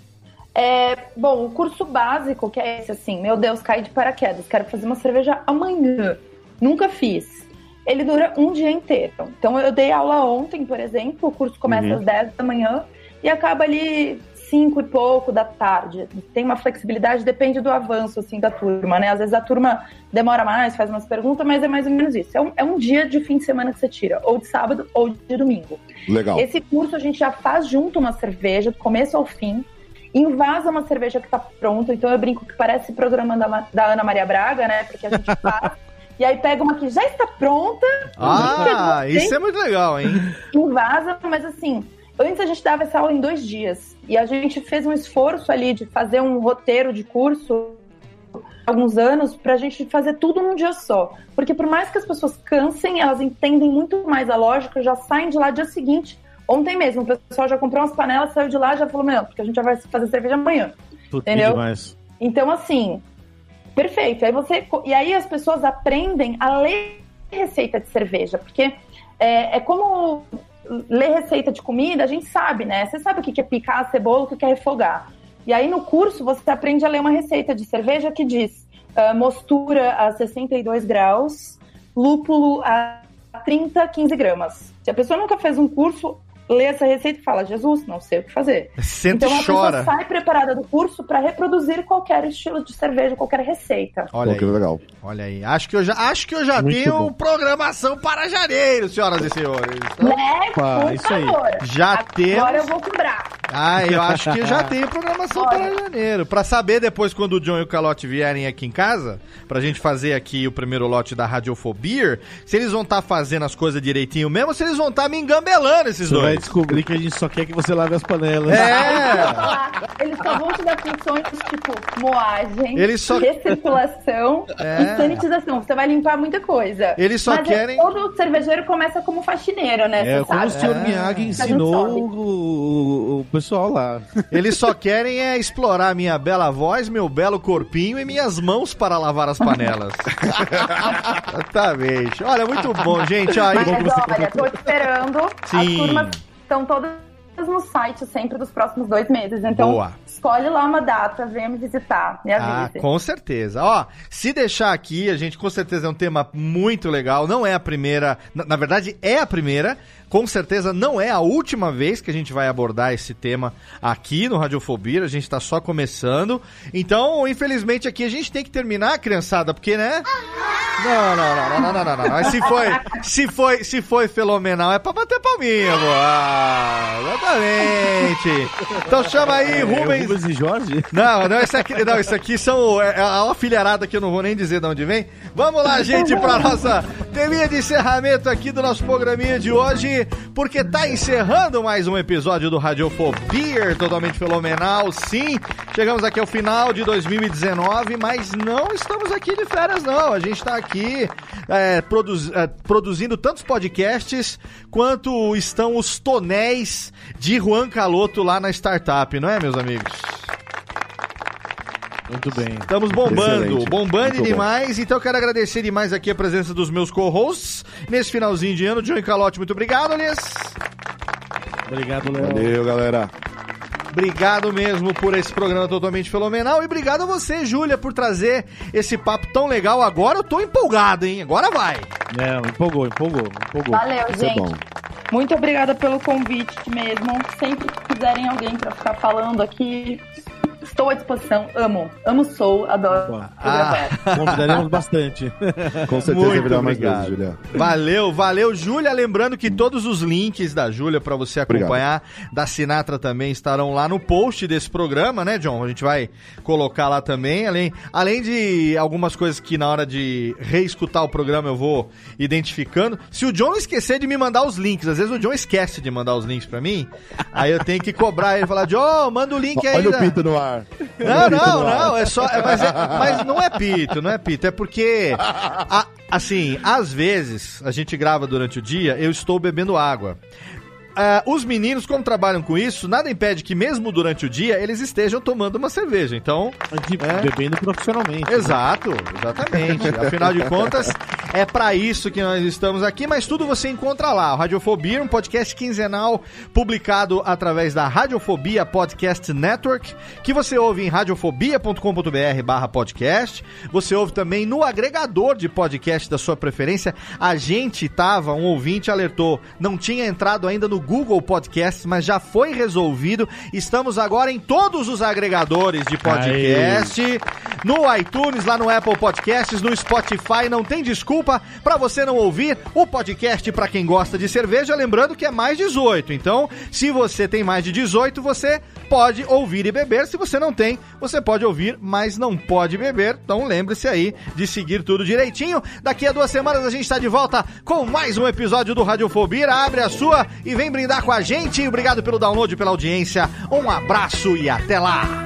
É, bom, o curso básico, que é esse, assim, meu Deus, caí de paraquedas, quero fazer uma cerveja amanhã. Nunca fiz. Ele dura um dia inteiro. Então, eu dei aula ontem, por exemplo, o curso começa Uhum. às dez da manhã e acaba ali cinco e pouco da tarde. Tem uma flexibilidade, depende do avanço, assim, da turma, né? Às vezes a turma demora mais, faz umas perguntas, mas é mais ou menos isso. É um, é um dia de fim de semana que você tira, ou de sábado ou de domingo. Legal. Esse curso a gente já faz junto uma cerveja, do começo ao fim, invasa uma cerveja que tá pronta, então eu brinco que parece programa da, da Ana Maria Braga, né? Porque a gente faz, e aí pega uma que já está pronta, Ah, isso é muito legal, hein? invasa, mas assim, antes a gente dava essa aula em dois dias, e a gente fez um esforço ali de fazer um roteiro de curso há alguns anos pra gente fazer tudo num dia só, porque por mais que as pessoas cansem, elas entendem muito mais a lógica, já saem de lá dia seguinte. Ontem mesmo, o pessoal já comprou umas panelas, saiu de lá e já falou, meu, porque a gente já vai fazer cerveja amanhã. Puta, Entendeu? demais. Então, assim, perfeito. Aí você, e aí as pessoas aprendem a ler receita de cerveja, porque é, é como ler receita de comida, a gente sabe, né? Você sabe o que é picar a cebola, o que é refogar. E aí no curso você aprende a ler uma receita de cerveja que diz uh, mostura a sessenta e dois graus, lúpulo a trinta, quinze gramas. Se a pessoa nunca fez um curso, lê essa receita e fala, Jesus, não sei o que fazer. Senta Então e a chora. pessoa sai preparada do curso para reproduzir qualquer estilo de cerveja, qualquer receita. Olha Pô, que aí. legal. Olha aí. Acho que eu já, acho que eu já Muito tenho bom. programação para janeiro, senhoras e senhores. Então, Né? Opa, Por isso aí. favor. já Agora temos. eu vou cobrar. Ah, eu acho que eu já tenho programação Olha. para janeiro. Pra saber depois quando o John e o Calote vierem aqui em casa, pra gente fazer aqui o primeiro lote da Radiofobia, se eles vão estar fazendo as coisas direitinho mesmo, ou se eles vão estar me engambelando, esses Você vai dois. descobrir que a gente só quer que você lave as panelas. É! Eles só vão te dar funções tipo moagem, Eles só- recirculação É. e sanitização. Você vai limpar muita coisa. Eles só Mas querem- é, todo cervejeiro começa como faxineiro, né? É, Você como o sabe. senhor É. Miyagi A gente ensinou sobe. o, o- o pessoal lá. Eles só querem é explorar minha bela voz, meu belo corpinho e minhas mãos para lavar as panelas. Exatamente. Olha, muito bom, gente. Ó, Mas e- olha, tô esperando. As Sim. turmas estão todas mesmo site sempre dos próximos dois meses. Então, Boa. escolhe lá uma data, venha me visitar, me avise. Ah, com certeza. Ó, se deixar aqui, a gente com certeza é um tema muito legal. Não é a primeira, na, na verdade é a primeira, com certeza não é a última vez que a gente vai abordar esse tema aqui no Radiofobia. A gente tá só começando. Então, infelizmente aqui a gente tem que terminar, criançada, porque, né? Não, não, não, não, não, não, não, não. Mas se foi, se foi, se foi fenomenal, é pra bater palminha, pô. Ah, exatamente. Então chama aí, Rubens. Rubens e Jorge? Não, não, isso aqui, não, isso aqui são é, a uma filharada que eu não vou nem dizer de onde vem. Vamos lá, gente, pra nossa teminha de encerramento aqui do nosso programinha de hoje, porque tá encerrando mais um episódio do Radiofobia, totalmente fenomenal, sim. Chegamos aqui ao final de dois mil e dezenove, mas não estamos aqui de férias, não. A gente tá aqui é, produz, é, produzindo tantos podcasts quanto estão os tonéis de Juan Caloto lá na startup, não é, meus amigos? Muito bem. Estamos bombando, Excelente. bombando Muito demais. Bom. Então eu quero agradecer demais aqui a presença dos meus co-hosts nesse finalzinho de ano. John Calote, muito obrigado, Elias. Obrigado, Léo. Valeu, galera. Obrigado mesmo por esse programa totalmente fenomenal. E obrigado a você, Júlia, por trazer esse papo tão legal. Agora eu tô empolgado, hein? Agora vai. É, empolgou, empolgou, empolgou. Valeu, Isso é gente. bom. Muito obrigada pelo convite mesmo. Sempre que quiserem alguém pra ficar falando aqui, estou à disposição. Amo. Amo Soul. Adoro Ah. gravar. Convidaremos bastante. Com certeza Muito vai virar mais obrigado. vezes, Julia. Valeu, valeu, Júlia. Lembrando que todos os links da Júlia pra você acompanhar, da Sinatra também, estarão lá no post desse programa, né, John? A gente vai colocar lá também, além, além de algumas coisas que na hora de reescutar o programa eu vou identificando. Se o John esquecer de me mandar os links, às vezes o John esquece de mandar os links pra mim, aí eu tenho que cobrar ele e falar, John, manda o link aí. Olha o da- pinto no ar. Não, não, não, é só. É, mas, é- mas não é pito, não é pito. É porque, a- assim, às vezes a gente grava durante o dia, eu estou bebendo água. Ah, os meninos, como trabalham com isso, nada impede que mesmo durante o dia eles estejam tomando uma cerveja. Então, A gente É. bebendo profissionalmente. exato, exatamente. Afinal de contas, é pra isso que nós estamos aqui, mas tudo você encontra lá. O Radiofobia, um podcast quinzenal publicado através da Radiofobia Podcast Network, que você ouve em radiofobia ponto com ponto br barra podcast. Você ouve também no agregador de podcast da sua preferência. A gente tava, um ouvinte alertou, não tinha entrado ainda no Google Podcasts, mas já foi resolvido. Estamos agora em todos os agregadores de podcast, no iTunes, lá no Apple Podcasts, no Spotify. Não tem desculpa para você não ouvir o podcast para quem gosta de cerveja. Lembrando que é mais dezoito. Então, se você tem mais de dezoito, você pode ouvir e beber. Se você não tem, você pode ouvir, mas não pode beber. Então, lembre-se aí de seguir tudo direitinho. Daqui a duas semanas a gente está de volta com mais um episódio do Radiofobia. Abre a sua e vem brindar com a gente. Obrigado pelo download, pela audiência. Um abraço e até lá.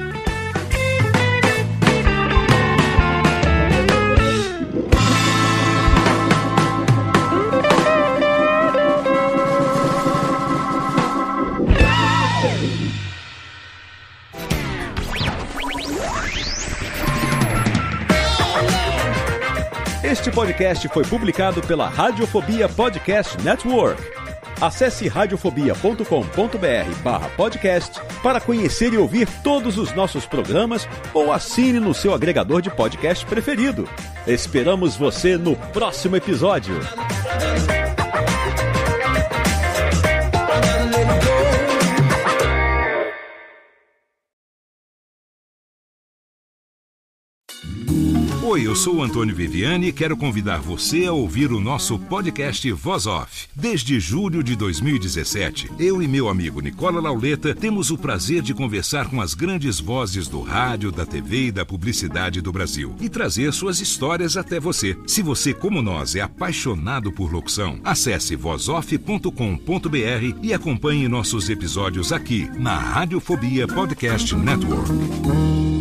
Este podcast foi publicado pela Radiofobia Podcast Network. Acesse radiofobia ponto com ponto br barra podcast para conhecer e ouvir todos os nossos programas ou assine no seu agregador de podcast preferido. Esperamos você no próximo episódio. Oi, eu sou o Antônio Viviani e quero convidar você a ouvir o nosso podcast Voz Off. Desde julho de dois mil e dezessete, eu e meu amigo Nicola Lauleta temos o prazer de conversar com as grandes vozes do rádio, da T V e da publicidade do Brasil e trazer suas histórias até você. Se você, como nós, é apaixonado por locução, acesse voz off ponto com ponto br e acompanhe nossos episódios aqui na Radiofobia Podcast Network.